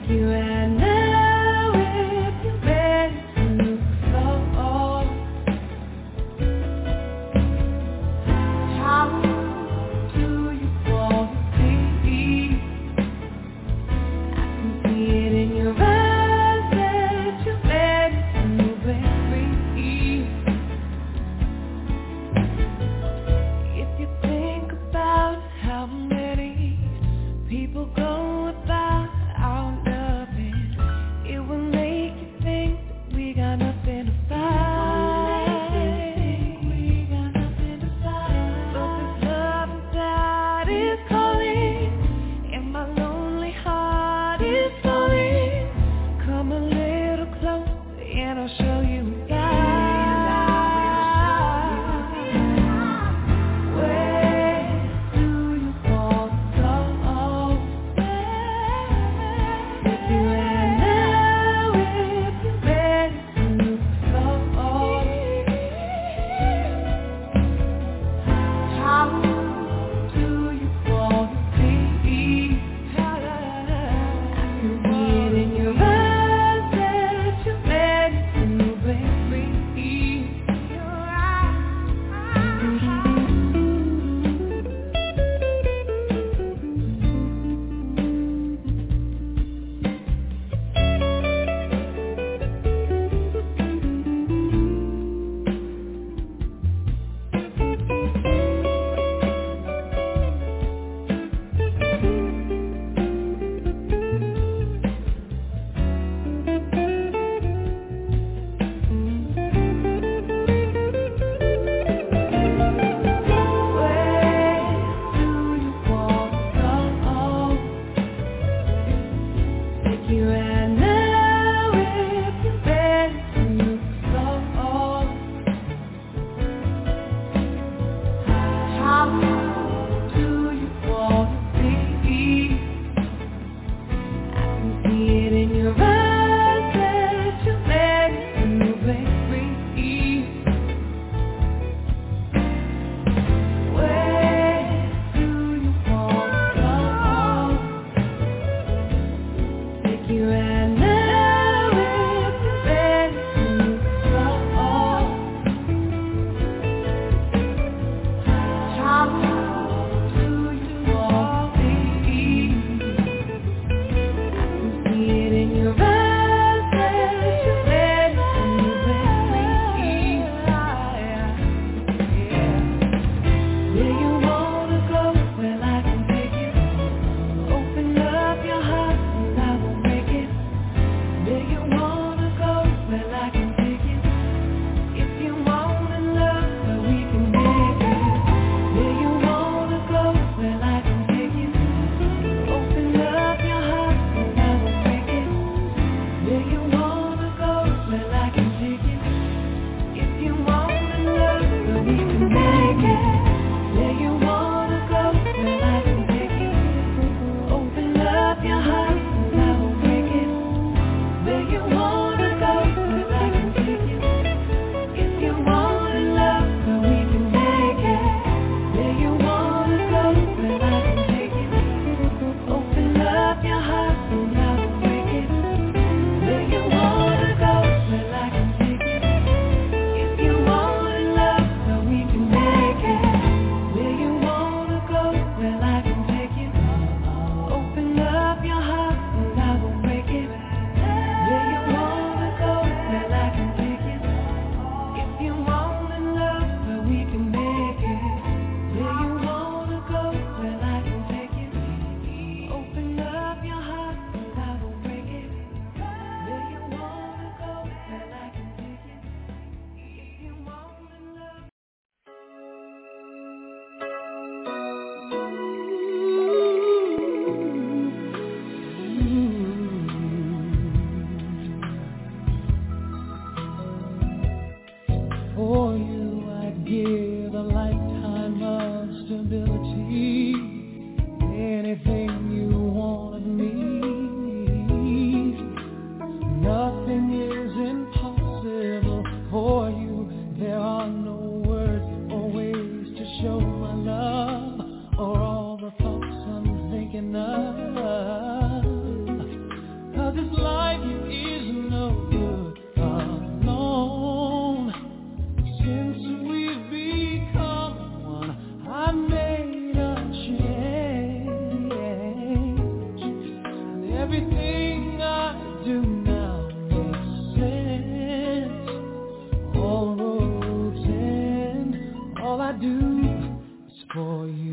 you and now if you're ready to move slow. How do you want to be? I can see it in your eyes that you're ready to move and free. If you think about how many people go without our loving, this life is no good alone. Since we've become one, I made a change, and everything I do now makes sense. All roads end, all I do is for you.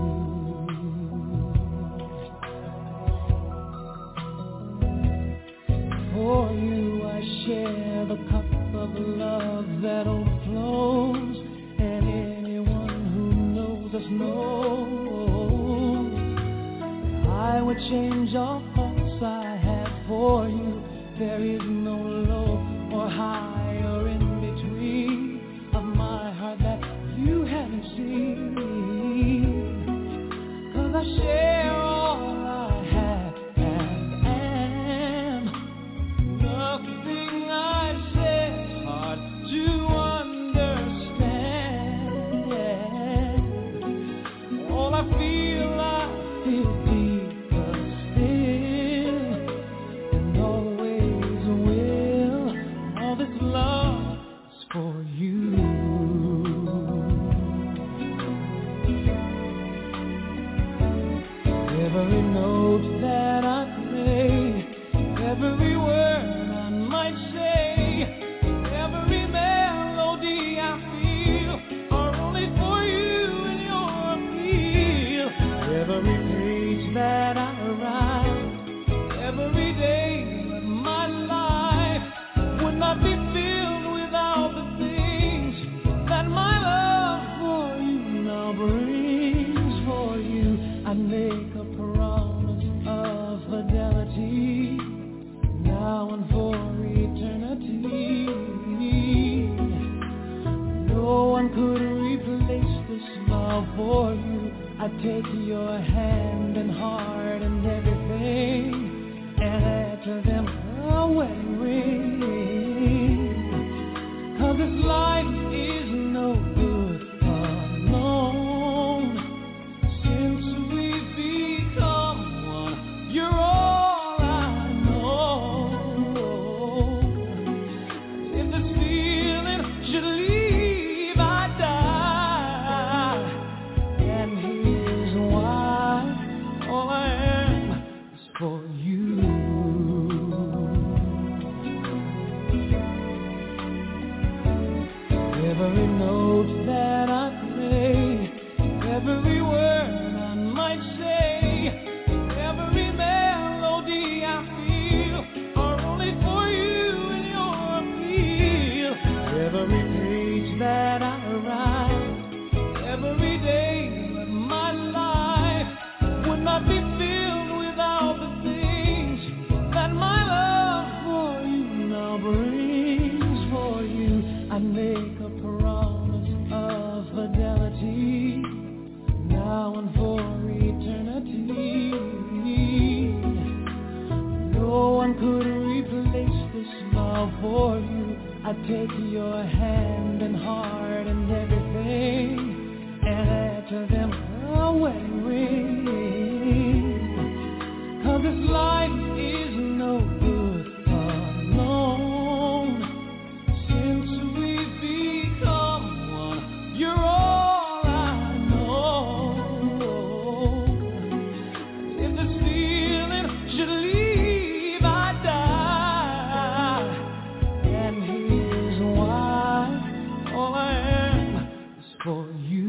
For you I share the cup of love that overflows, and anyone who knows us knows I would change all thoughts I had for you. There is no low or high or in between of my heart that you haven't seen, 'cause I share all I have and am. Nothing I say is hard to understand. All I feel deeper still, and always will. All this love is for you. Every note that I play, every word I might say, every melody I feel are only for you and your appeal. Every page that I write, every day of my life would not be filled without the things that my love for you now brings. For you I make a promise of fidelity, now and for eternity. No one could replace this love for you. I take your hand and heart and everything, and add to them a wedding ring. 'Cause this life is no good alone. Since we've become one, you're all I know. If this feeling should leave, I die. And here's why: all I am is for you. Every note that I play, every word I might say, every melody I feel are only for you and your appeal. Every page that I write, every day of my life would not be filled without the things that my love for you now brings. For you I make a promise of fidelity, now and for eternity. No one could replace this love for you. I take your hand and heart and everything, and add to them a wedding ring. 'Cause this life is no good alone. Since we've become one, you're all I know. If this feeling should leave, I die. And here's why: all I am is for you.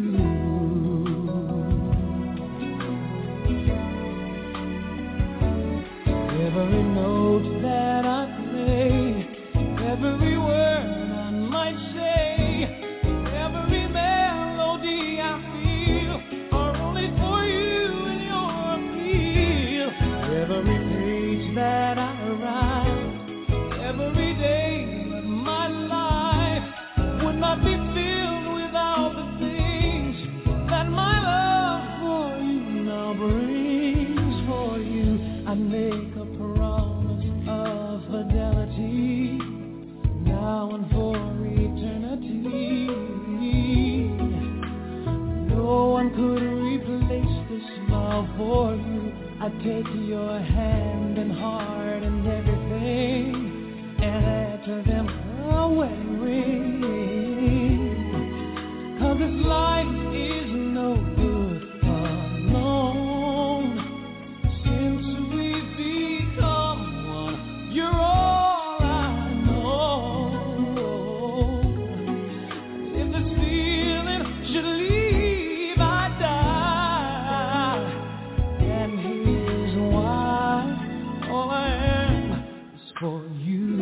for you.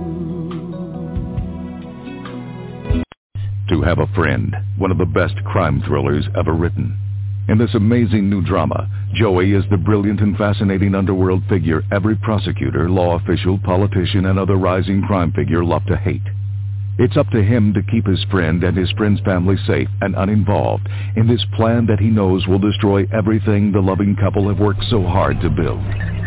To Have a Friend, one of the best crime thrillers ever written. In this amazing new drama, Joey is the brilliant and fascinating underworld figure every prosecutor, law official, politician, and other rising crime figure love to hate. It's up to him to keep his friend and his friend's family safe and uninvolved in this plan that he knows will destroy everything the loving couple have worked so hard to build.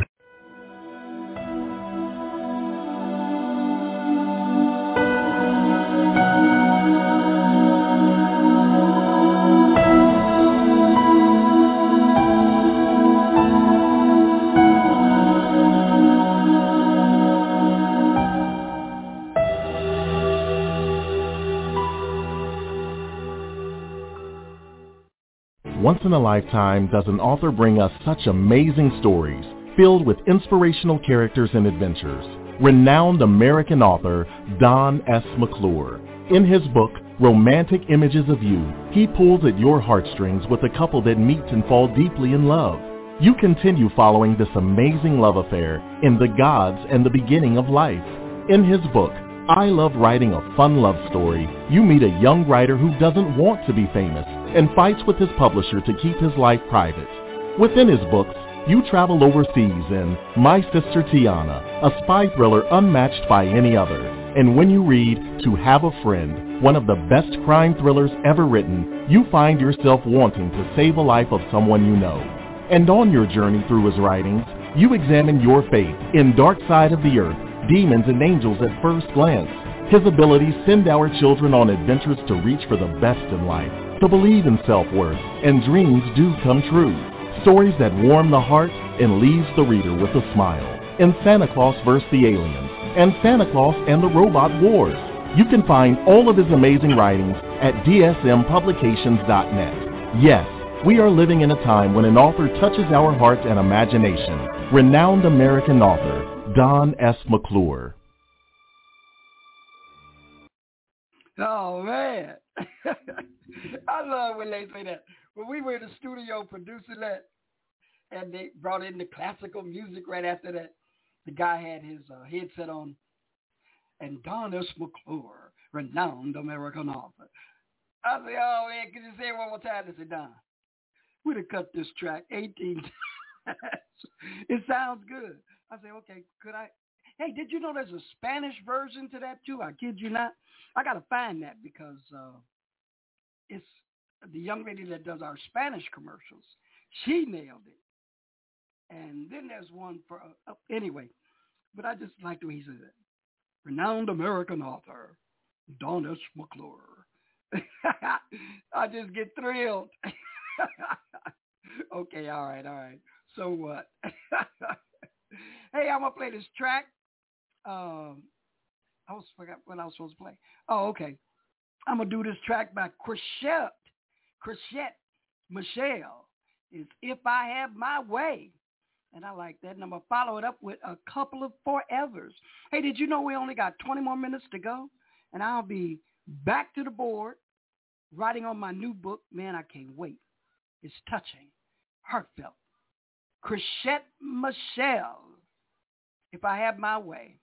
Once in a lifetime does an author bring us such amazing stories filled with inspirational characters and adventures. Renowned American author Don S. McClure. In his book, Romantic Images of You, he pulls at your heartstrings with a couple that meet and fall deeply in love. You continue following this amazing love affair in The Gods and the Beginning of Life. In his book, I Love Writing a Fun Love Story, you meet a young writer who doesn't want to be famous and fights with his publisher to keep his life private. Within his books, you travel overseas in My Sister Tiana, a spy thriller unmatched by any other. And when you read To Have a Friend, one of the best crime thrillers ever written, you find yourself wanting to save a life of someone you know. And on your journey through his writings, you examine your faith in Dark Side of the Earth, Demons and Angels at First Glance. His abilities send our children on adventures to reach for the best in life, to believe in self-worth, and dreams do come true. Stories that warm the heart and leaves the reader with a smile. In Santa Claus vs. the Aliens and Santa Claus and the Robot Wars. You can find all of his amazing writings at dsmpublications.net. Yes, we are living in a time when an author touches our hearts and imagination. Renowned American author Don S. McClure. Oh, man. I love when they say that. When we were in the studio producing that, and they brought in the classical music right after that, the guy had his headset on, and Don S. McClure, renowned American author. I said, oh, man, could you say it one more time? I said, Don, we'd have cut this track 18 times. It sounds good. I said, okay, could I? Hey, did you know there's a Spanish version to that, too? I kid you not. I got to find that because it's the young lady that does our Spanish commercials. She nailed it. And then there's one for, anyway, but I just like the way he said it. Renowned American author, Don S. McClure. I just get thrilled. Okay, all right. So what? Hey, I'm going to play this track. I forgot what I was supposed to play. Oh, okay. I'm going to do this track by Chrisette Michelle. It's If I Have My Way. And I like that. And I'm going to follow it up with a couple of forevers. Hey, did you know we only got 20 more minutes to go? And I'll be back to the board writing on my new book. Man, I can't wait. It's touching, heartfelt. Chrisette Michelle, If I Have My Way.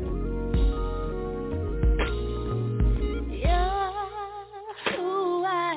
You're who I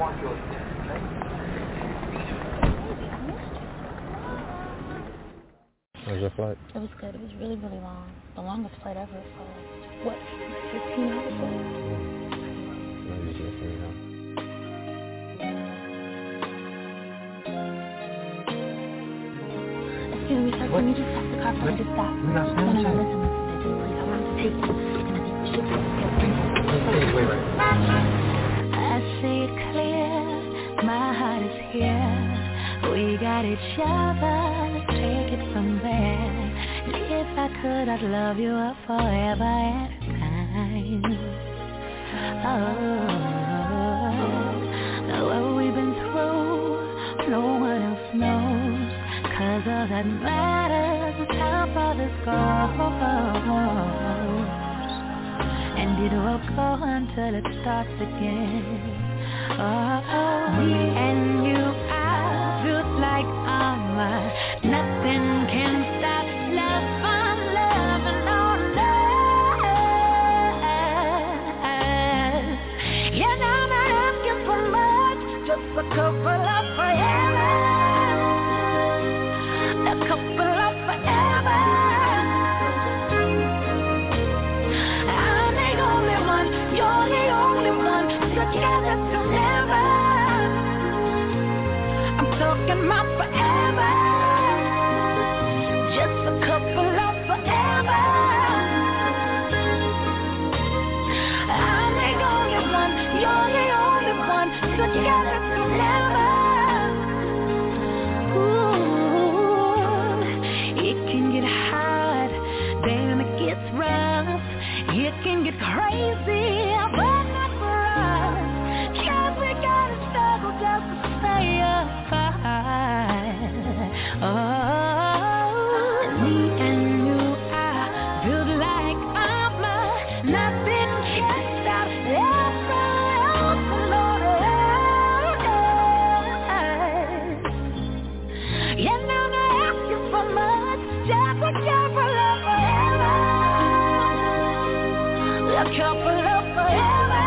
How was your flight? It was good. It was really, really long. The longest flight ever. So, what, 15 hours? Excuse me, sir. Can you just stop the car for me to stop? We're not No, listen. Please, I want to take you. And I think we should go. Wait. I see it clear. My heart is here. We got each other. Let's take it from there. If I could, I'd love you up forever and a time. Oh, what we've been through, no one else knows. 'Cause all that matters is how far this goes. And it will go until it starts again. Oh, me and you, I feel like armor. Nothing can stop love from loving on us. Yeah, now I'm not asking for much, just a couple of forever. A couple of forever. I'm the only one, you're the only one, together forever. I'm talking about forever. Just a couple of forever. I'm the only one, you're the only one, together forever. Ooh, it can get hard, damn it gets rough. It can get crazy, but not for us. 'Cause we gotta struggle just to stay apart. Oh, me and you, I feel like armor. Nothing can stop us from us. Yeah, now I'm not asking for much, just a couple of forever. A couple of forever.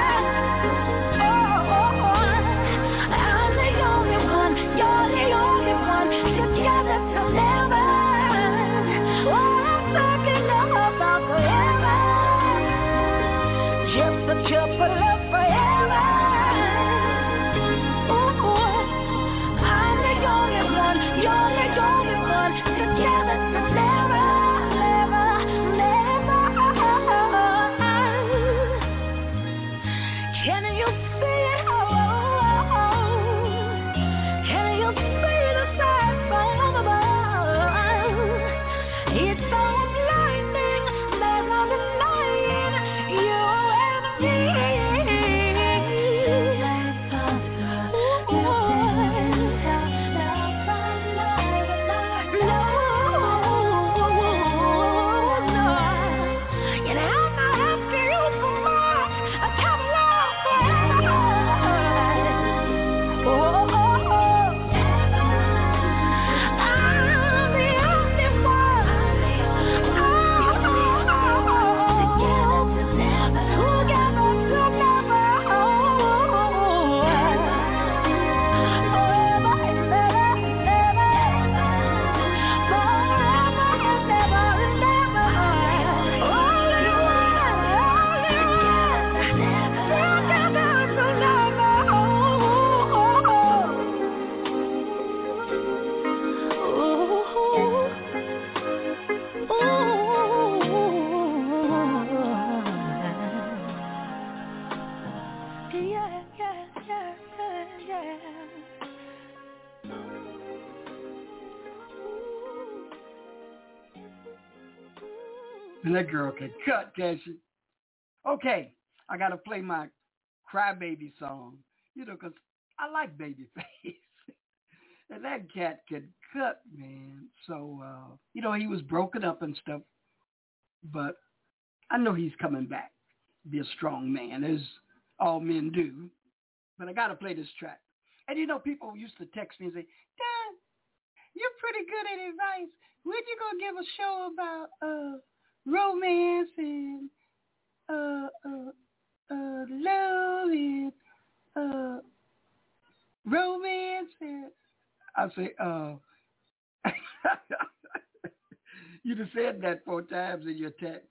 I'm the only one, you're the only one, together forever. Oh, I'm talking about forever. Just a couple of forever. Ooh, I'm the only one, you're the only one, together forever. Can you see it? Can you see the sight from above? It's so blinding, there's no denying you and me. And that girl can cut, can she? Okay, I got to play my Crybaby song, because I like Babyface. And that cat can cut, man. So, he was broken up and stuff. But I know he's coming back, be a strong man, as all men do. But I got to play this track. And, people used to text me and say, Dad, you're pretty good at advice. When you going to give a show about romance and love and romance. I say, you just said that 4 times in your text.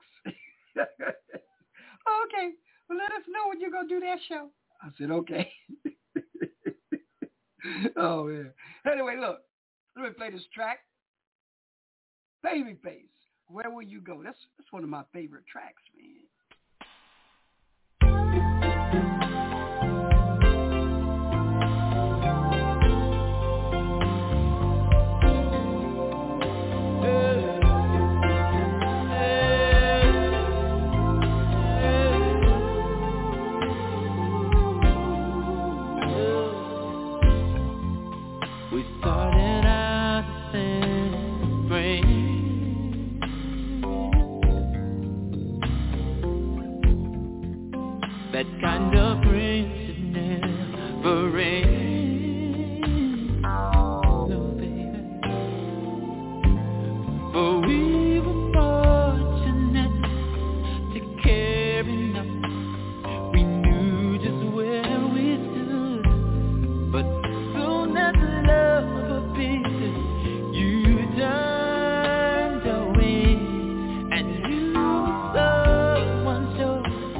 Okay, well, let us know when you're going to do that show. I said, okay. Oh, man. Anyway, look, let me play this track. Babyface, Where Will You Go? That's one of my favorite tracks, man. That kind of friendship never ends, no baby. For we were fortunate to care enough. We knew just where we stood, but soon as love appeared, you turned away, and you someone showed.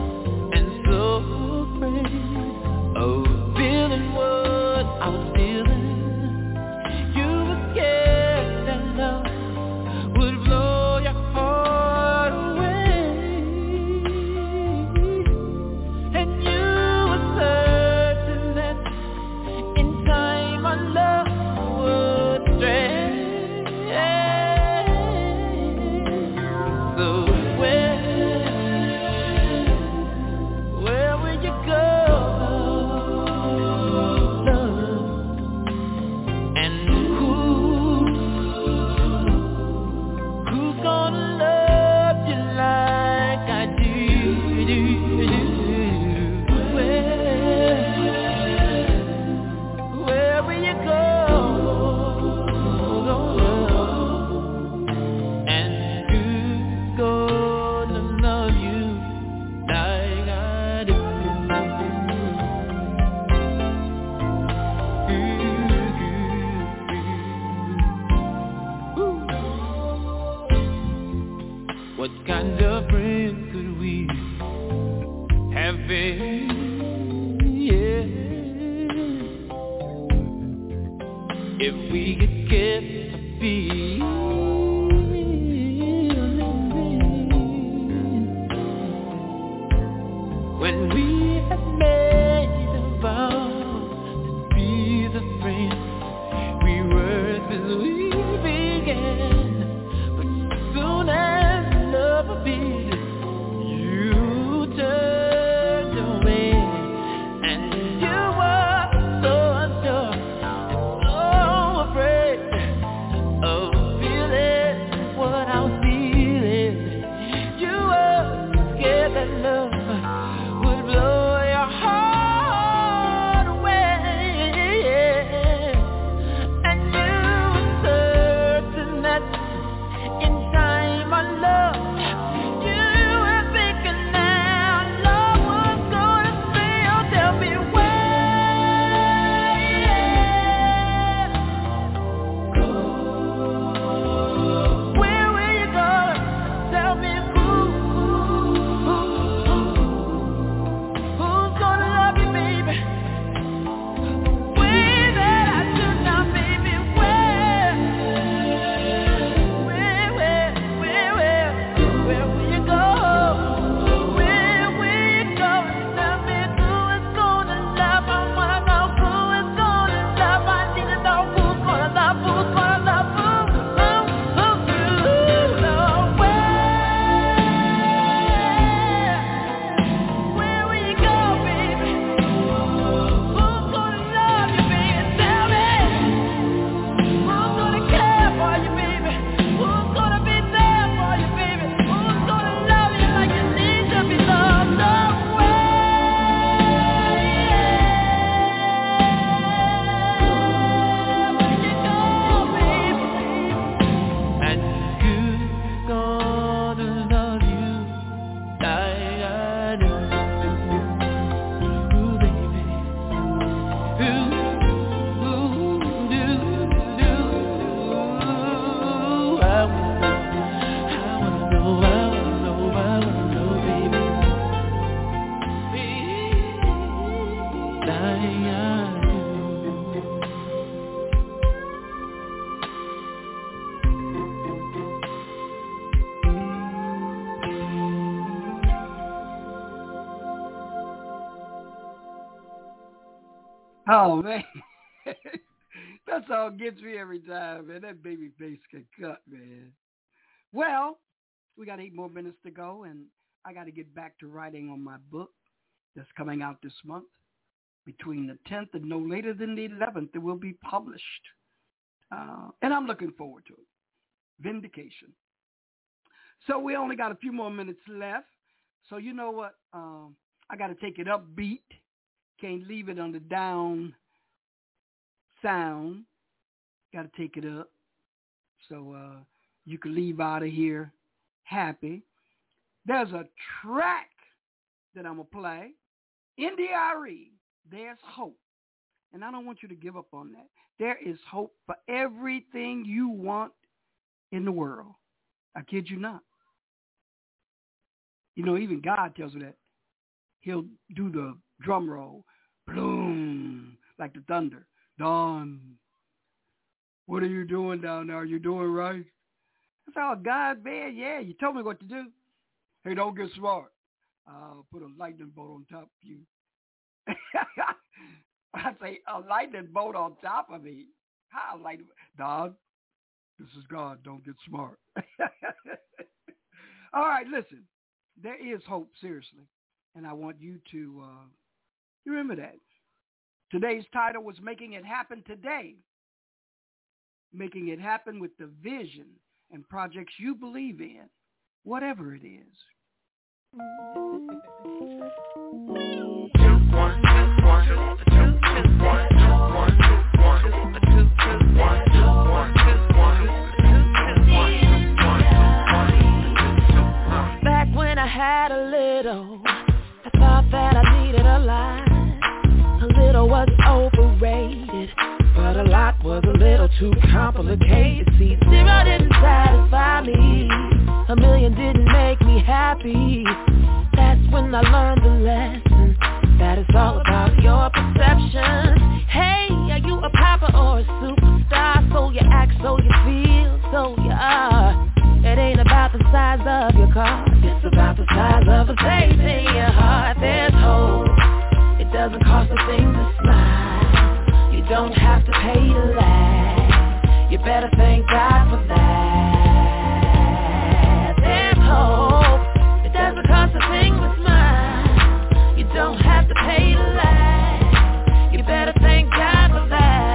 Oh, feeling what I was feeling. You were scared that love would blow your heart away, and you were certain that in time our love would stray. So where will you go? What kind of friend could we have been? Yeah. If we had kept a feeling when we had made a vow to be the friends we were since we began. But soon as love appeared, you turned away, and you were so unsure and so afraid of feeling what I was feeling. You were scared that love would blow Oh, man. That song gets me every time, man. That baby face can cut, man. Well, we got 8 more minutes to go, and I got to get back to writing on my book that's coming out this month. Between the 10th and no later than the 11th, it will be published. And I'm looking forward to it. Vindication. So we only got a few more minutes left. So you know what? I got to take it upbeat. Can't leave it on the down sound. Got to take it up. So you can leave out of here happy. There's a track that I'm going to play. NDRE, There's Hope. And I don't want you to give up on that. There is hope for everything you want in the world. I kid you not. You know, even God tells me that. He'll do the drum roll. Boom, like the thunder. Dawn, what are you doing down there? Are you doing right? That's all God, man. Yeah, you told me what to do. Hey, don't get smart. I'll put a lightning bolt on top of you. I say, a lightning bolt on top of me? How lightning? Dog, this is God. Don't get smart. All right, listen. There is hope, seriously. And I want you to remember that. Today's title was Making It Happen Today. Making it happen with the vision and projects you believe in, whatever it is. Back when I had a little, I thought that I needed a lot. A little was overrated, but a lot was a little too complicated. See, 0 didn't satisfy me, 1 million didn't make me happy. That's when I learned the lesson, that it's all about your perception. Hey, are you a popper or a superstar? So you act, so you feel, so you are. It ain't about the size of your car, it's about the size of a place in your heart. There's hope. It doesn't cost a thing to smile. You don't have to pay to laugh. You better thank God for that. There's hope. It doesn't cost a thing to smile. You don't have to pay to laugh. You better thank God for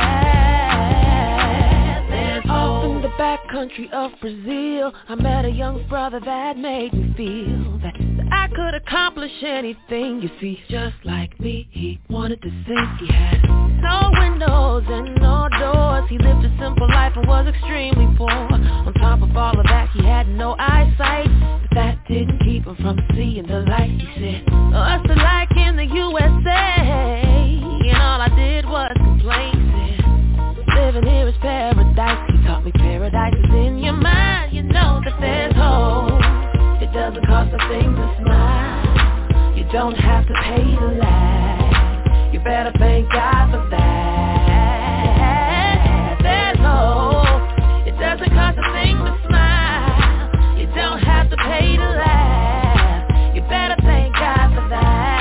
that. There's hope. In the backcountry of Brazil, I met a young brother that made me feel that I could accomplish anything. You see, just like me, he wanted to sing. He had no windows and no doors. He lived a simple life and was extremely poor. On top of all of that, he had no eyesight, but that didn't keep him from seeing the light. He said, us the like in the USA, and all I did was complain. He said, living here is paradise. He taught me paradise is in your mind. You know that there's hope. It doesn't cost a thing to smile. You don't have to pay to laugh. You better thank God for that. There's hope. It doesn't cost a thing to smile. You don't have to pay to laugh. You better thank God for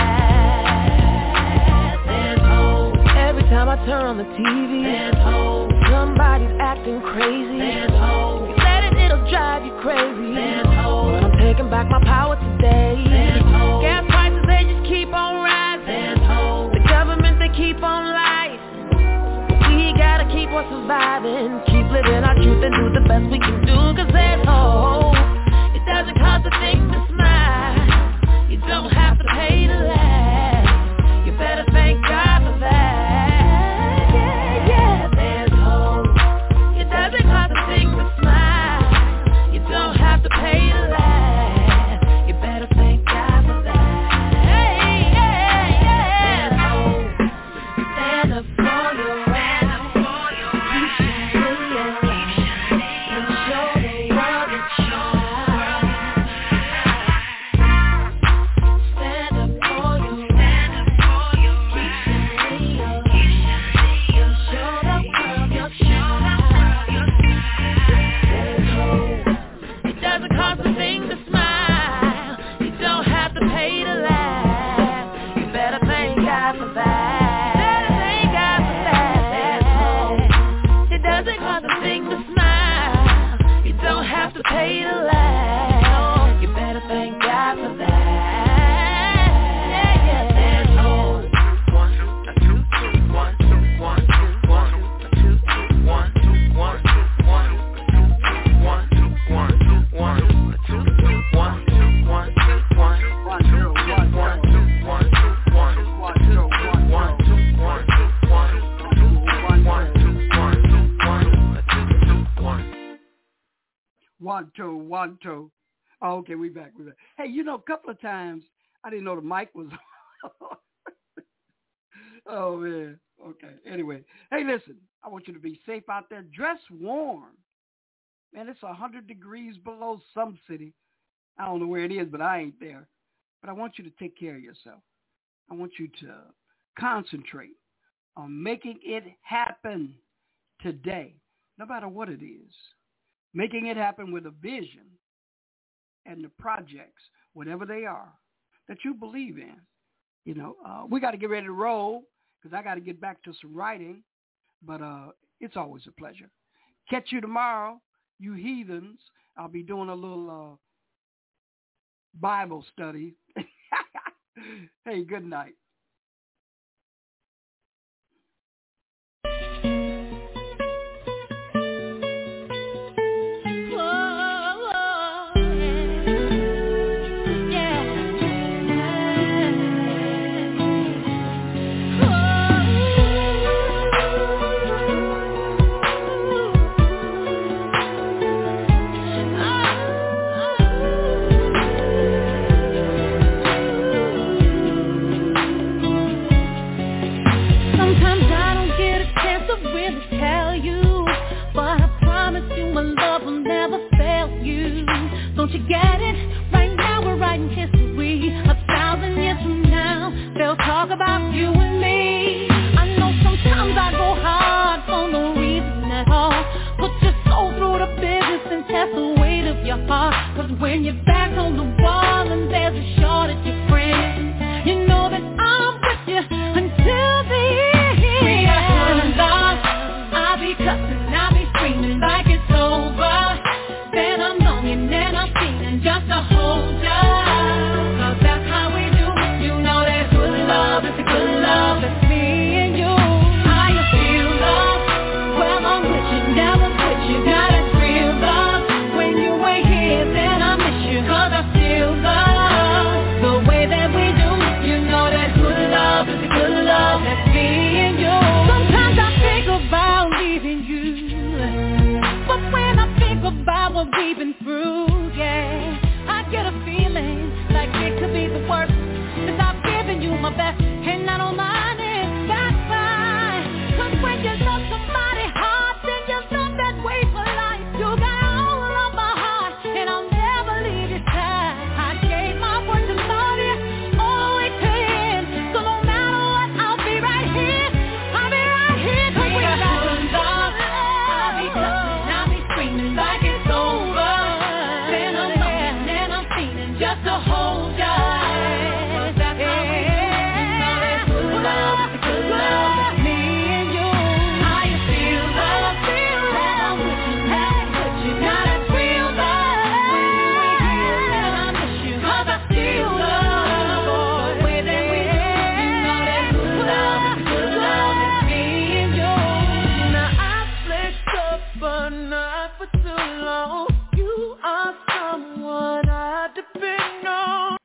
that. There's hope. Every time I turn on the TV, there's hope. Somebody's acting crazy. There's hope. You let it, it'll drive you crazy. There's hope. But I'm taking back my power today. There's hope. Gas prices, they just keep on rising. There's hope. The government, they keep on lying. We gotta keep on surviving. Keep living our truth and do the best we can do. Cause there's hope. It doesn't cost a thing to smile. You don't have to pay to laugh. You better thank God for that. One, two. Oh, okay, we back. Hey, a couple of times I didn't know the mic was on. Oh, man. Okay. Anyway. Hey, listen, I want you to be safe out there. Dress warm. Man, it's 100 degrees below some city. I don't know where it is, but I ain't there. But I want you to take care of yourself. I want you to concentrate on making it happen today, no matter what it is. Making it happen with a vision and the projects, whatever they are, that you believe in. We got to get ready to roll because I got to get back to some writing, but it's always a pleasure. Catch you tomorrow, you heathens. I'll be doing a little Bible study. Hey, good night.